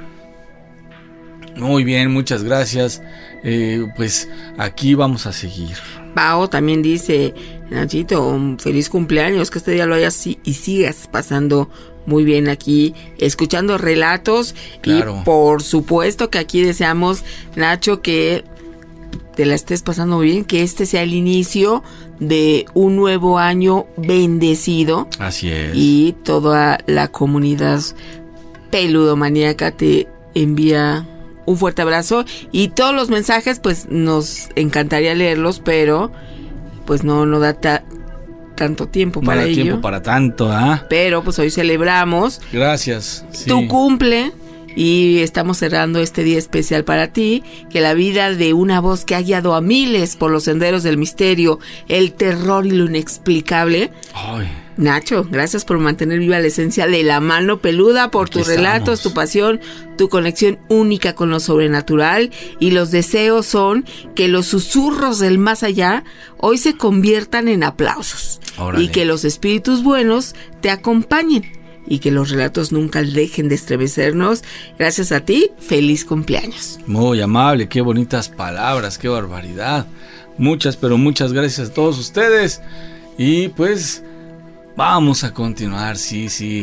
Speaker 9: muy bien, muchas gracias. Eh, pues aquí vamos a seguir.
Speaker 8: Pao también dice, Nachito, un feliz cumpleaños, que este día lo hayas y sigas pasando muy bien aquí, escuchando relatos. Claro. Y por supuesto que aquí deseamos, Nacho, que te la estés pasando bien, que este sea el inicio de un nuevo año bendecido.
Speaker 9: Así es.
Speaker 8: Y toda la comunidad peludomaníaca te envía un fuerte abrazo, y todos los mensajes pues nos encantaría leerlos, pero pues no no da ta- tanto tiempo
Speaker 9: no
Speaker 8: para
Speaker 9: da
Speaker 8: ello.
Speaker 9: tiempo para tanto, ¿ah?
Speaker 8: Pero pues hoy celebramos.
Speaker 9: Gracias. Sí.
Speaker 8: Tu cumple y estamos cerrando este día especial para ti, que la vida de una voz que ha guiado a miles por los senderos del misterio, el terror y lo inexplicable.
Speaker 9: Ay.
Speaker 8: Nacho, gracias por mantener viva la esencia de La Mano Peluda, por tus relatos, tu pasión, tu conexión única con lo sobrenatural, y los deseos son que los susurros del más allá hoy se conviertan en aplausos. Órale. Y que los espíritus buenos te acompañen y que los relatos nunca dejen de estremecernos. Gracias a ti, feliz cumpleaños.
Speaker 9: Muy amable, qué bonitas palabras, qué barbaridad. Muchas, pero muchas gracias a todos ustedes. Y pues vamos a continuar, sí, sí.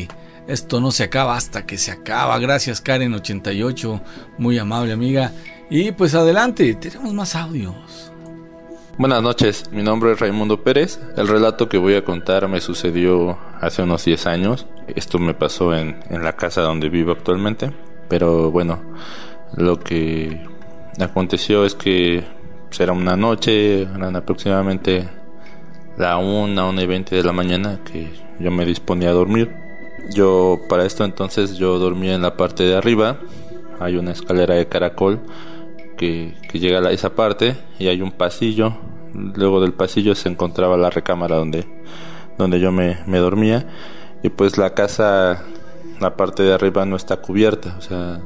Speaker 9: Esto no se acaba hasta que se acaba. Gracias, Karen ochenta y ocho, muy amable amiga. Y pues adelante, tenemos más audios.
Speaker 19: Buenas noches, mi nombre es Raimundo Pérez. El relato que voy a contar me sucedió hace unos diez años. Esto me pasó en, en la casa donde vivo actualmente. Pero bueno, lo que aconteció es que era una noche, eran aproximadamente la una, una y veinte de la mañana que yo me disponía a dormir. Yo para esto entonces yo dormía en la parte de arriba. Hay una escalera de caracol que, que llega a esa parte y hay un pasillo. Luego del pasillo se encontraba la recámara donde, donde yo me, me dormía. Y pues la casa, la parte de arriba no está cubierta, o sea,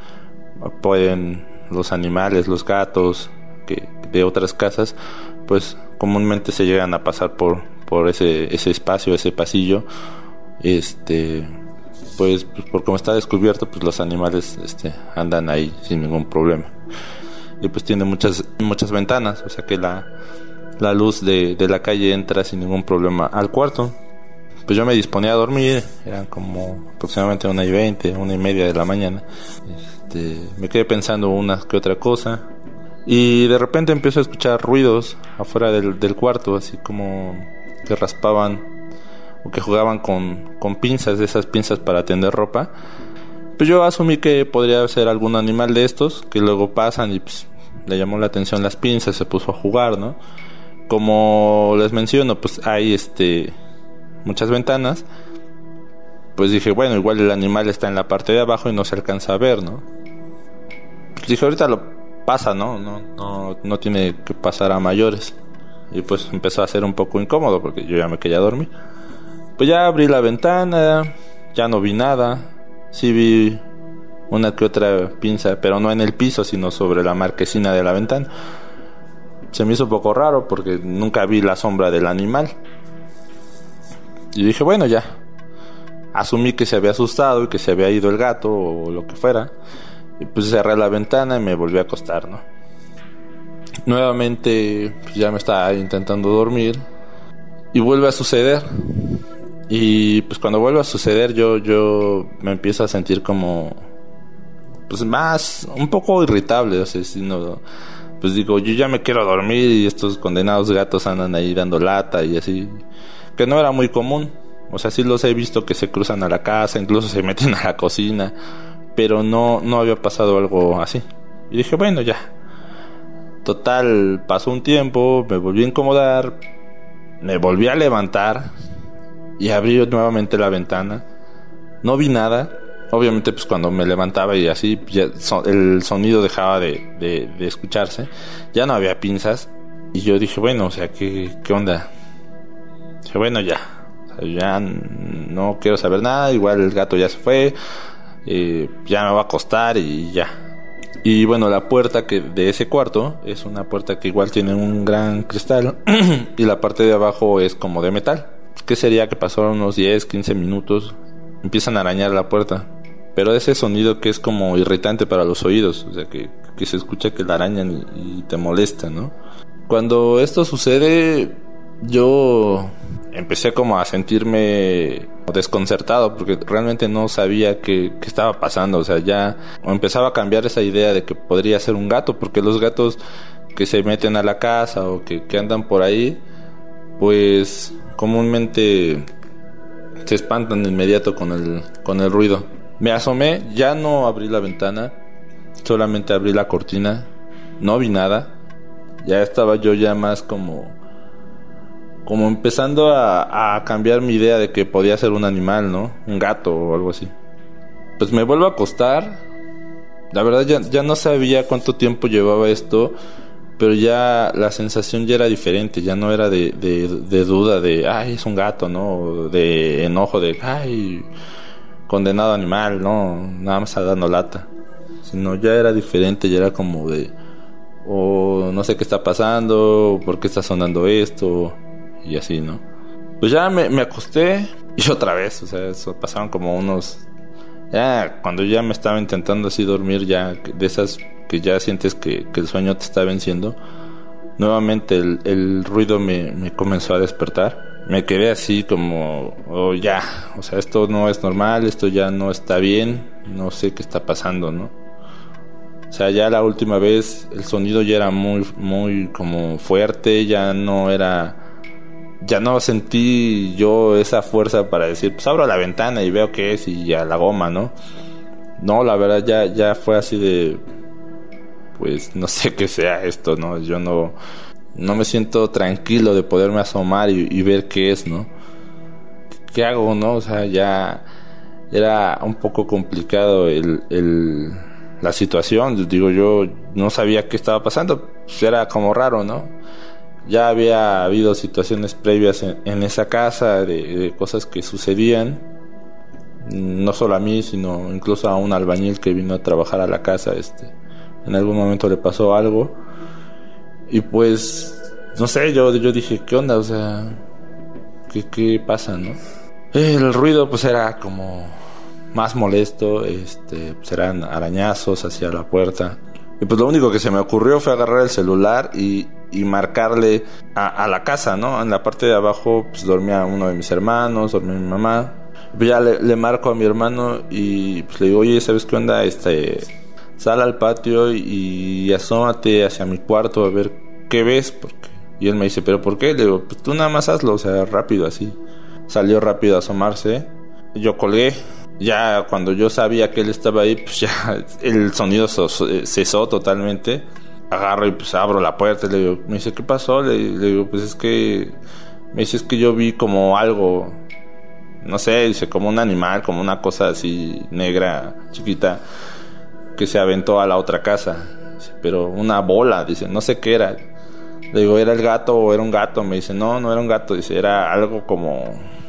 Speaker 19: pueden los animales, los gatos que de otras casas, pues comúnmente se llegan a pasar por, por ese, ese espacio, ese pasillo. Este, pues, pues por como está descubierto, pues los animales este, andan ahí sin ningún problema. Y pues tiene muchas muchas ventanas, o sea que la, la luz de, de la calle entra sin ningún problema al cuarto. Pues yo me disponía a dormir, eran como aproximadamente una y veinte, una y media de la mañana. Este, me quedé pensando una que otra cosa y de repente empiezo a escuchar ruidos afuera del, del cuarto, así como que raspaban o que jugaban con, con pinzas, de esas pinzas para tender ropa. Pues yo asumí que podría ser algún animal de estos que luego pasan y pues le llamó la atención las pinzas, se puso a jugar, ¿no? Como les menciono, pues hay este muchas ventanas. Pues dije, bueno, igual el animal está en la parte de abajo y no se alcanza a ver, ¿no? Pues dije, ahorita lo pasa, ¿no? No, no, no tiene que pasar a mayores. Y pues empezó a ser un poco incómodo porque yo ya me quería dormir. Pues ya abrí la ventana, ya no vi nada. Sí vi una que otra pinza, pero no en el piso, sino sobre la marquesina de la ventana. Se me hizo un poco raro porque nunca vi la sombra del animal. Y dije, bueno, ya. Asumí que se había asustado y que se había ido el gato o lo que fuera. Y pues cerré la ventana y me volví a acostar, ¿no? Nuevamente pues ya me estaba intentando dormir y vuelve a suceder. Y pues cuando vuelve a suceder yo, yo me empiezo a sentir como pues más, un poco irritable, o sea, si no, pues digo, yo ya me quiero dormir y estos condenados gatos andan ahí dando lata y así, que no era muy común. O sea, sí los he visto que se cruzan a la casa, incluso se meten a la cocina, pero no, no había pasado algo así. Y dije, bueno, ya. Total, pasó un tiempo, me volví a incomodar, me volví a levantar y abrí nuevamente la ventana. No vi nada. Obviamente, pues cuando me levantaba y así, ya so, el sonido dejaba de, de, de escucharse. Ya no había pinzas. Y yo dije, bueno, o sea, ¿qué, qué onda? Dije, bueno, ya. O sea, ya no quiero saber nada. Igual el gato ya se fue. Eh, ya me voy a acostar y ya. Y bueno, la puerta que de ese cuarto es una puerta que igual tiene un gran cristal. Y la parte de abajo es como de metal. ¿Qué sería? Que pasaron unos diez, quince minutos. Empiezan a arañar la puerta. Pero ese sonido que es como irritante para los oídos. O sea, que, que se escucha que la arañan y, y te molesta, ¿no? Cuando esto sucede, yo empecé como a sentirme desconcertado porque realmente no sabía qué, qué estaba pasando. O sea, ya empezaba a cambiar esa idea de que podría ser un gato, porque los gatos que se meten a la casa o que, que andan por ahí, pues comúnmente se espantan de inmediato con el, con el ruido. Me asomé, ya no abrí la ventana, solamente abrí la cortina, no vi nada. Ya estaba yo ya más como como empezando a, a cambiar mi idea de que podía ser un animal, ¿no? Un gato o algo así. Pues me vuelvo a acostar. La verdad ya, ya no sabía cuánto tiempo llevaba esto, pero ya la sensación ya era diferente. Ya no era de, de, de duda de, ay, es un gato, ¿no? O de enojo de, ay, condenado animal, ¿no? Nada más está dando lata. Sino ya era diferente, ya era como de, o oh, no sé qué está pasando, por qué está sonando esto, y así, ¿no? Pues ya me, me acosté y otra vez, o sea, eso pasaron como unos, ya cuando ya me estaba intentando así dormir, ya de esas que ya sientes que, que el sueño te está venciendo, nuevamente el, el ruido me, me comenzó a despertar. me quedé así como, oh, ya, o sea, esto no es normal, esto ya no está bien, no sé qué está pasando, ¿no? O sea, ya la última vez el sonido ya era muy, muy como fuerte, ya no era, ya no sentí yo esa fuerza para decir, pues abro la ventana y veo qué es y a la goma, ¿no? No, la verdad ya, ya fue así de, pues no sé qué sea esto, ¿no? Yo no, no me siento tranquilo de poderme asomar y, y ver qué es, ¿no? ¿Qué hago, no? O sea, ya era un poco complicado el, el, la situación. Digo, yo no sabía qué estaba pasando, pues era como raro, ¿no? Ya había habido situaciones previas en, en esa casa de, de cosas que sucedían. No solo a mí, sino incluso a un albañil que vino a trabajar a la casa, este, en algún momento le pasó algo. Y pues, no sé, yo, yo dije, ¿qué onda? O sea, ¿qué, qué pasa, no? El ruido pues era como más molesto, este, pues eran arañazos hacia la puerta. Y pues lo único que se me ocurrió fue agarrar el celular y, y marcarle a, a la casa, ¿no? En la parte de abajo pues dormía uno de mis hermanos, dormía mi mamá. Pues ya le, le marco a mi hermano y pues le digo, oye, ¿sabes qué onda? Este, sal al patio y, y asómate hacia mi cuarto a ver qué ves. Porque... Y él me dice, ¿pero por qué? Le digo, pues tú nada más hazlo, o sea, rápido así. Salió rápido a asomarse. Yo colgué. Ya cuando yo sabía que él estaba ahí, pues ya el sonido cesó totalmente. Agarro y pues abro la puerta y le digo, me dice, ¿qué pasó? Le, le digo, pues es que... Me dice, es que yo vi como algo... No sé, dice, como un animal, como una cosa así negra, chiquita, que se aventó a la otra casa. Dice, pero una bola, dice, no sé qué era. Le digo, ¿era el gato o era un gato? Me dice, no, no era un gato, dice, era algo como,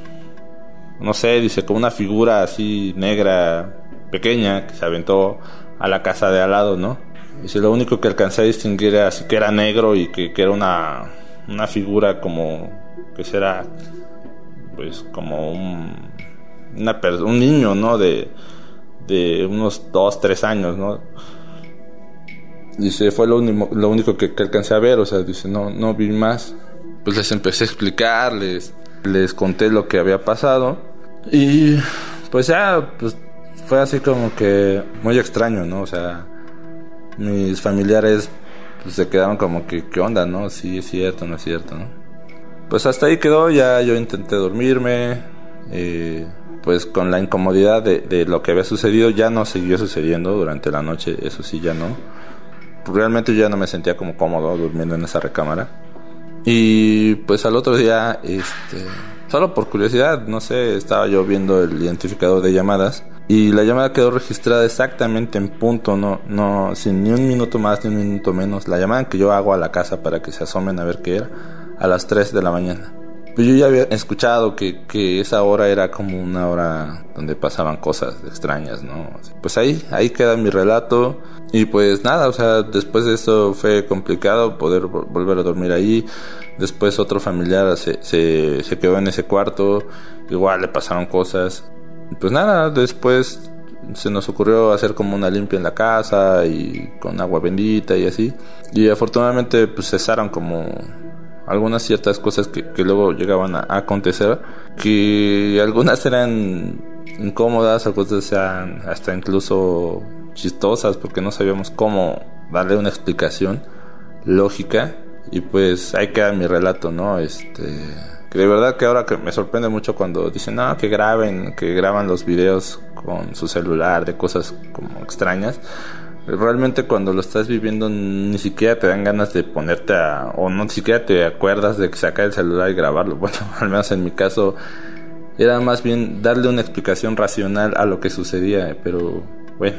Speaker 19: no sé, dice, como una figura así negra, pequeña, que se aventó a la casa de al lado, ¿no? Dice, lo único que alcancé a distinguir era así que era negro y que, que era una, una figura como, que será... pues como un una per- un niño, ¿no? De, de unos dos, tres años, ¿no? Dice, fue lo único, lo único que, que alcancé a ver, o sea, dice, no, no vi más. Pues les empecé a explicar, les, les conté lo que había pasado. Y pues ya, pues fue así como que muy extraño, ¿no? O sea, mis familiares pues se quedaron como que, ¿qué onda, no? Sí, es cierto, no es cierto, ¿no? Pues hasta ahí quedó, ya yo intenté dormirme, eh, pues con la incomodidad de, de lo que había sucedido, ya no siguió sucediendo durante la noche, eso sí, ya no. Realmente yo ya no me sentía como cómodo durmiendo en esa recámara. Y pues al otro día, este, solo por curiosidad, no sé, estaba yo viendo el identificador de llamadas y la llamada quedó registrada exactamente en punto, no, no, sin ni un minuto más ni un minuto menos. La llamada que yo hago a la casa para que se asomen a ver qué era, a las tres de la mañana. Pues yo ya había escuchado que, que esa hora era como una hora donde pasaban cosas extrañas, ¿no? Pues ahí, ahí queda mi relato. Y pues nada, o sea, después de esto fue complicado poder volver a dormir ahí. Después otro familiar se, se, se quedó en ese cuarto, igual le pasaron cosas. Pues nada, después se nos ocurrió hacer como una limpia en la casa y con agua bendita y así. Y afortunadamente pues cesaron como algunas ciertas cosas que, que luego llegaban a, a acontecer, que algunas eran incómodas, algunas eran hasta incluso chistosas porque no sabíamos cómo darle una explicación lógica. Y pues ahí queda mi relato, ¿no? Este, que de verdad que ahora que me sorprende mucho cuando dicen, no, que graben, que graban los videos con su celular de cosas como extrañas. Realmente cuando lo estás viviendo ni siquiera te dan ganas de ponerte a, o no ni siquiera te acuerdas de sacar el celular y grabarlo. Bueno, al menos en mi caso era más bien darle una explicación racional a lo que sucedía, pero bueno,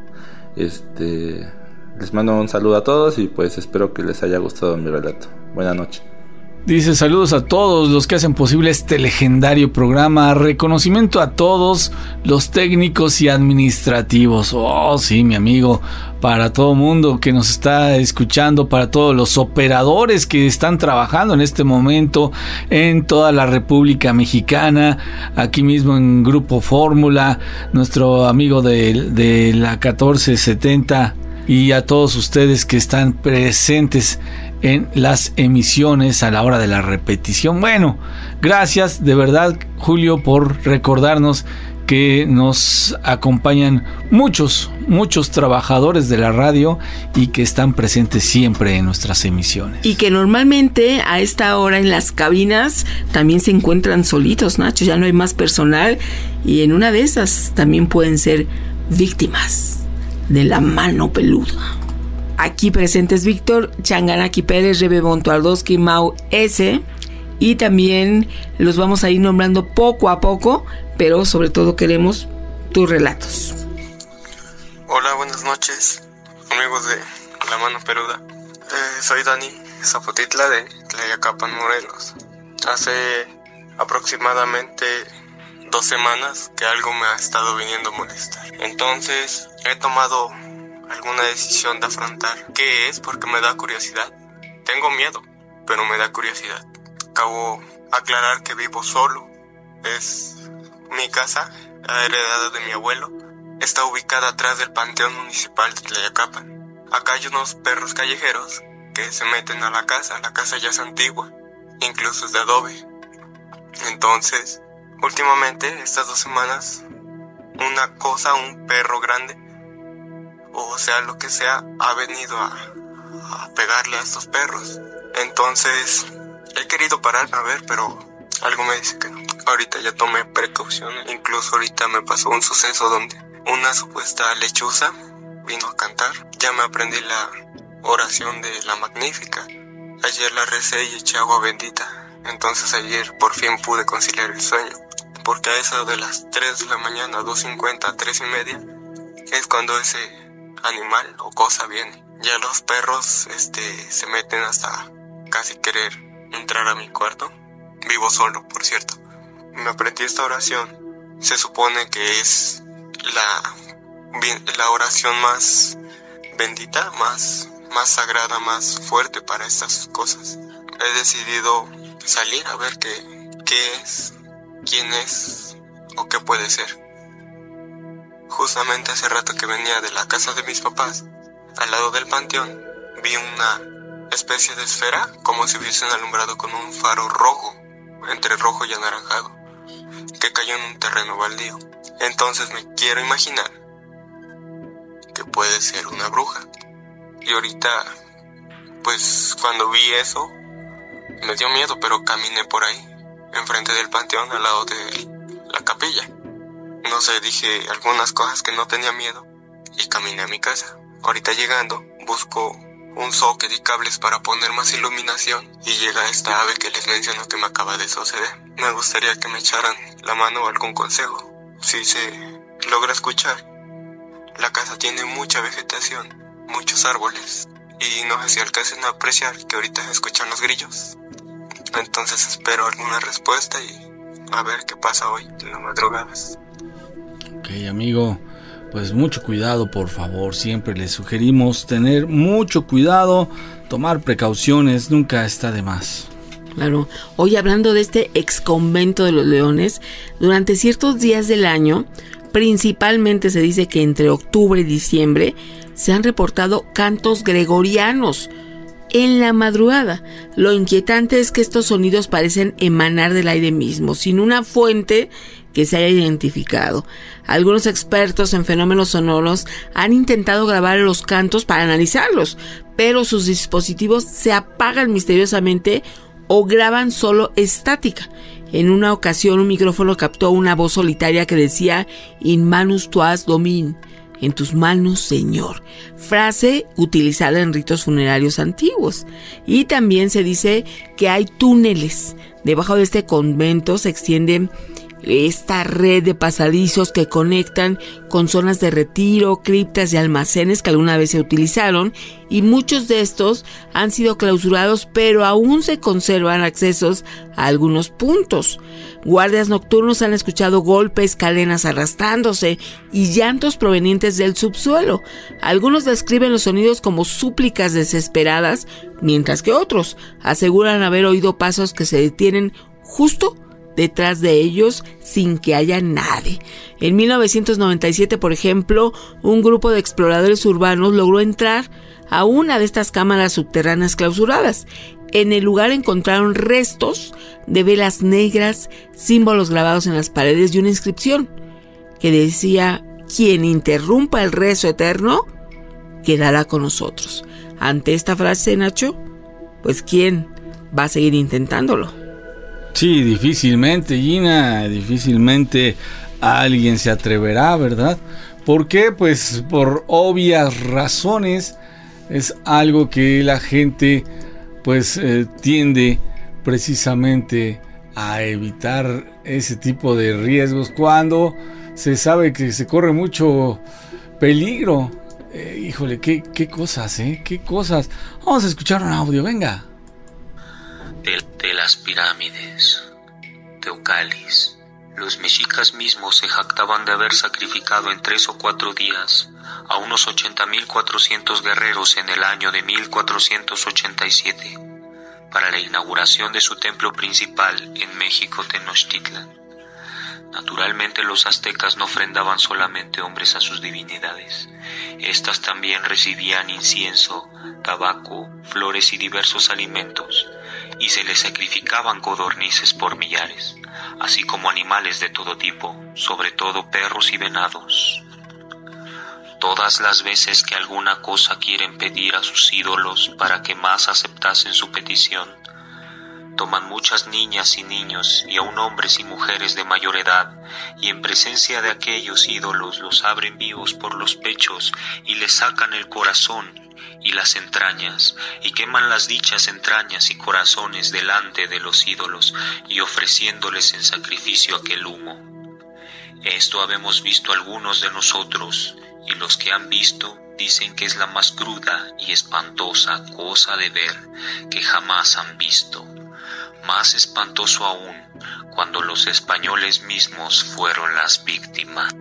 Speaker 19: este, les mando un saludo a todos y pues espero que les haya gustado mi relato. Buenas noches.
Speaker 9: Dice, saludos a todos los que hacen posible este legendario programa. Reconocimiento a todos los técnicos y administrativos. Oh, sí, mi amigo. Para todo mundo que nos está escuchando, para todos los operadores que están trabajando en este momento en toda la República Mexicana, aquí mismo en Grupo Fórmula, nuestro amigo de, de la catorce setenta y a todos ustedes que están presentes en las emisiones a la hora de la repetición. Bueno, gracias de verdad, Julio, por recordarnos que nos acompañan muchos, muchos trabajadores de la radio y que están presentes siempre en nuestras emisiones.
Speaker 8: Y que normalmente a esta hora en las cabinas también se encuentran solitos, Nacho, ya no hay más personal y en una de esas también pueden ser víctimas de la mano peluda. Aquí presentes Víctor Changanaki Pérez, Rebe Bontuardowski, Mau S. Y también los vamos a ir nombrando poco a poco, pero sobre todo queremos tus relatos.
Speaker 20: Hola, buenas noches, amigos de La Mano Peluda. Eh, soy Dani Zapotitla de Tlayacapan, Morelos. Hace aproximadamente dos semanas que algo me ha estado viniendo a molestar. Entonces he tomado alguna decisión de afrontar qué es, porque me da curiosidad. Tengo miedo, pero me da curiosidad. Acabo aclarar que vivo solo. Es mi casa, heredada de mi abuelo. Está ubicada atrás del Panteón Municipal de Tlayacapan. Acá hay unos perros callejeros que se meten a la casa. La casa ya es antigua, incluso es de adobe. Entonces, últimamente, estas dos semanas, una cosa, un perro grande, o sea lo que sea, ha venido a, a pegarle a estos perros. Entonces he querido parar a ver, pero algo me dice que no. Ahorita ya tomé precauciones. Incluso ahorita me pasó un suceso donde una supuesta lechuza vino a cantar. Ya me aprendí la oración de la Magnífica. Ayer la recé y eché agua bendita. Entonces ayer por fin pude conciliar el sueño, porque a eso de las tres de la mañana, dos cincuenta, tres y media, es cuando ese animal o cosa viene. Ya los perros este, se meten hasta casi querer entrar a mi cuarto. Vivo solo, por cierto. Me aprendí esta oración. Se supone que es la, la oración más bendita, más, más sagrada, más fuerte para estas cosas. He decidido salir a ver qué, qué es, quién es o qué puede ser. Justamente hace rato que venía de la casa de mis papás, al lado del panteón, vi una especie de esfera, como si hubiesen alumbrado con un faro rojo, entre rojo y anaranjado, que cayó en un terreno baldío. Entonces me quiero imaginar que puede ser una bruja. Y ahorita, pues cuando vi eso, me dio miedo, pero caminé por ahí, enfrente del panteón, al lado de la capilla. No sé, dije algunas cosas que no tenía miedo y caminé a mi casa. Ahorita llegando, busco un socket y cables para poner más iluminación y llega esta ave que les menciono que me acaba de suceder. Me gustaría que me echaran la mano o algún consejo. Si se logra escuchar, la casa tiene mucha vegetación, muchos árboles y no sé si alcancen a apreciar que ahorita se escuchan los grillos. Entonces espero alguna respuesta y a ver qué pasa hoy en las madrugadas.
Speaker 9: Ok, amigo, pues mucho cuidado, por favor. Siempre les sugerimos tener mucho cuidado, tomar precauciones, nunca está de más.
Speaker 8: Claro. Hoy, hablando de este ex convento de los Leones, durante ciertos días del año, principalmente se dice que entre octubre y diciembre, se han reportado cantos gregorianos en la madrugada. Lo inquietante es que estos sonidos parecen emanar del aire mismo, sin una fuente que se haya identificado. Algunos expertos en fenómenos sonoros han intentado grabar los cantos para analizarlos, pero sus dispositivos se apagan misteriosamente o graban solo estática. En una ocasión un micrófono captó una voz solitaria que decía "In manus tuas domin", en tus manos, Señor, frase utilizada en ritos funerarios antiguos. Y también se dice que hay túneles. Debajo de este convento se extiende esta red de pasadizos que conectan con zonas de retiro, criptas y almacenes que alguna vez se utilizaron, y muchos de estos han sido clausurados, pero aún se conservan accesos a algunos puntos. Guardias nocturnos han escuchado golpes, cadenas arrastrándose y llantos provenientes del subsuelo. Algunos describen los sonidos como súplicas desesperadas, mientras que otros aseguran haber oído pasos que se detienen justo detrás de ellos sin que haya nadie. En mil novecientos noventa y siete, por ejemplo, un grupo de exploradores urbanos logró entrar a una de estas cámaras subterráneas clausuradas. En el lugar encontraron restos de velas negras, símbolos grabados en las paredes y una inscripción que decía: quien interrumpa el rezo eterno quedará con nosotros. Ante esta frase, Nacho, pues ¿quién va a seguir intentándolo?
Speaker 9: Sí, difícilmente, Gina, difícilmente alguien se atreverá, ¿verdad? ¿Por qué? Pues por obvias razones. Es algo que la gente pues eh, tiende precisamente a evitar ese tipo de riesgos cuando se sabe que se corre mucho peligro. Eh, híjole, qué, qué cosas, ¿eh? Qué cosas. Vamos a escuchar un audio, venga.
Speaker 21: De, de las pirámides, Teocalis, los mexicas mismos se jactaban de haber sacrificado en tres o cuatro días a unos ochenta mil cuatrocientos guerreros en el año de mil cuatrocientos ochenta y siete para la inauguración de su templo principal en México, Tenochtitlan. Naturalmente los aztecas no ofrendaban solamente hombres a sus divinidades. Estas también recibían incienso, tabaco, flores y diversos alimentos, y se les sacrificaban codornices por millares, así como animales de todo tipo, sobre todo perros y venados. Todas las veces que alguna cosa quieren pedir a sus ídolos para que más aceptasen su petición, toman muchas niñas y niños y aun hombres y mujeres de mayor edad, y en presencia de aquellos ídolos los abren vivos por los pechos y les sacan el corazón y las entrañas, y queman las dichas entrañas y corazones delante de los ídolos, y ofreciéndoles en sacrificio aquel humo. Esto habemos visto algunos de nosotros, y los que han visto dicen que es la más cruda y espantosa cosa de ver que jamás han visto. Más espantoso aún cuando los españoles mismos fueron las víctimas.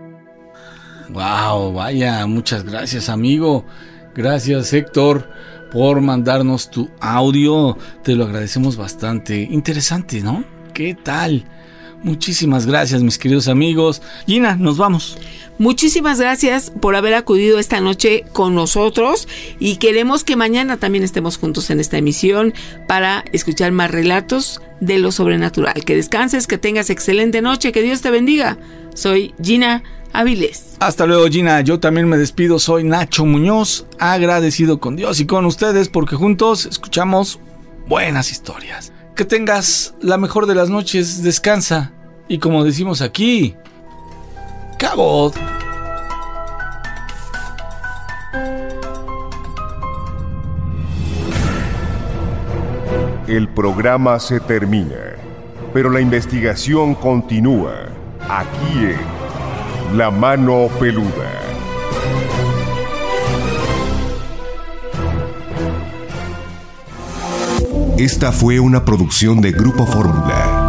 Speaker 9: Wow, vaya, muchas gracias, amigo. Gracias, Héctor, por mandarnos tu audio. Te lo agradecemos bastante. Interesante, ¿no? ¿Qué tal? Muchísimas gracias, mis queridos amigos. Gina, nos vamos.
Speaker 8: Muchísimas gracias por haber acudido esta noche con nosotros, y queremos que mañana también estemos juntos en esta emisión para escuchar más relatos de lo sobrenatural. Que descanses, que tengas excelente noche, que Dios te bendiga. Soy Gina Avilés.
Speaker 9: Hasta luego, Gina. Yo también me despido. Soy Nacho Muñoz, agradecido con Dios y con ustedes porque juntos escuchamos buenas historias. Que tengas la mejor de las noches, descansa y, como decimos aquí, ¡cabot!
Speaker 4: El programa se termina, pero la investigación continúa aquí en La Mano Peluda.
Speaker 3: Esta fue una producción de Grupo Fórmula.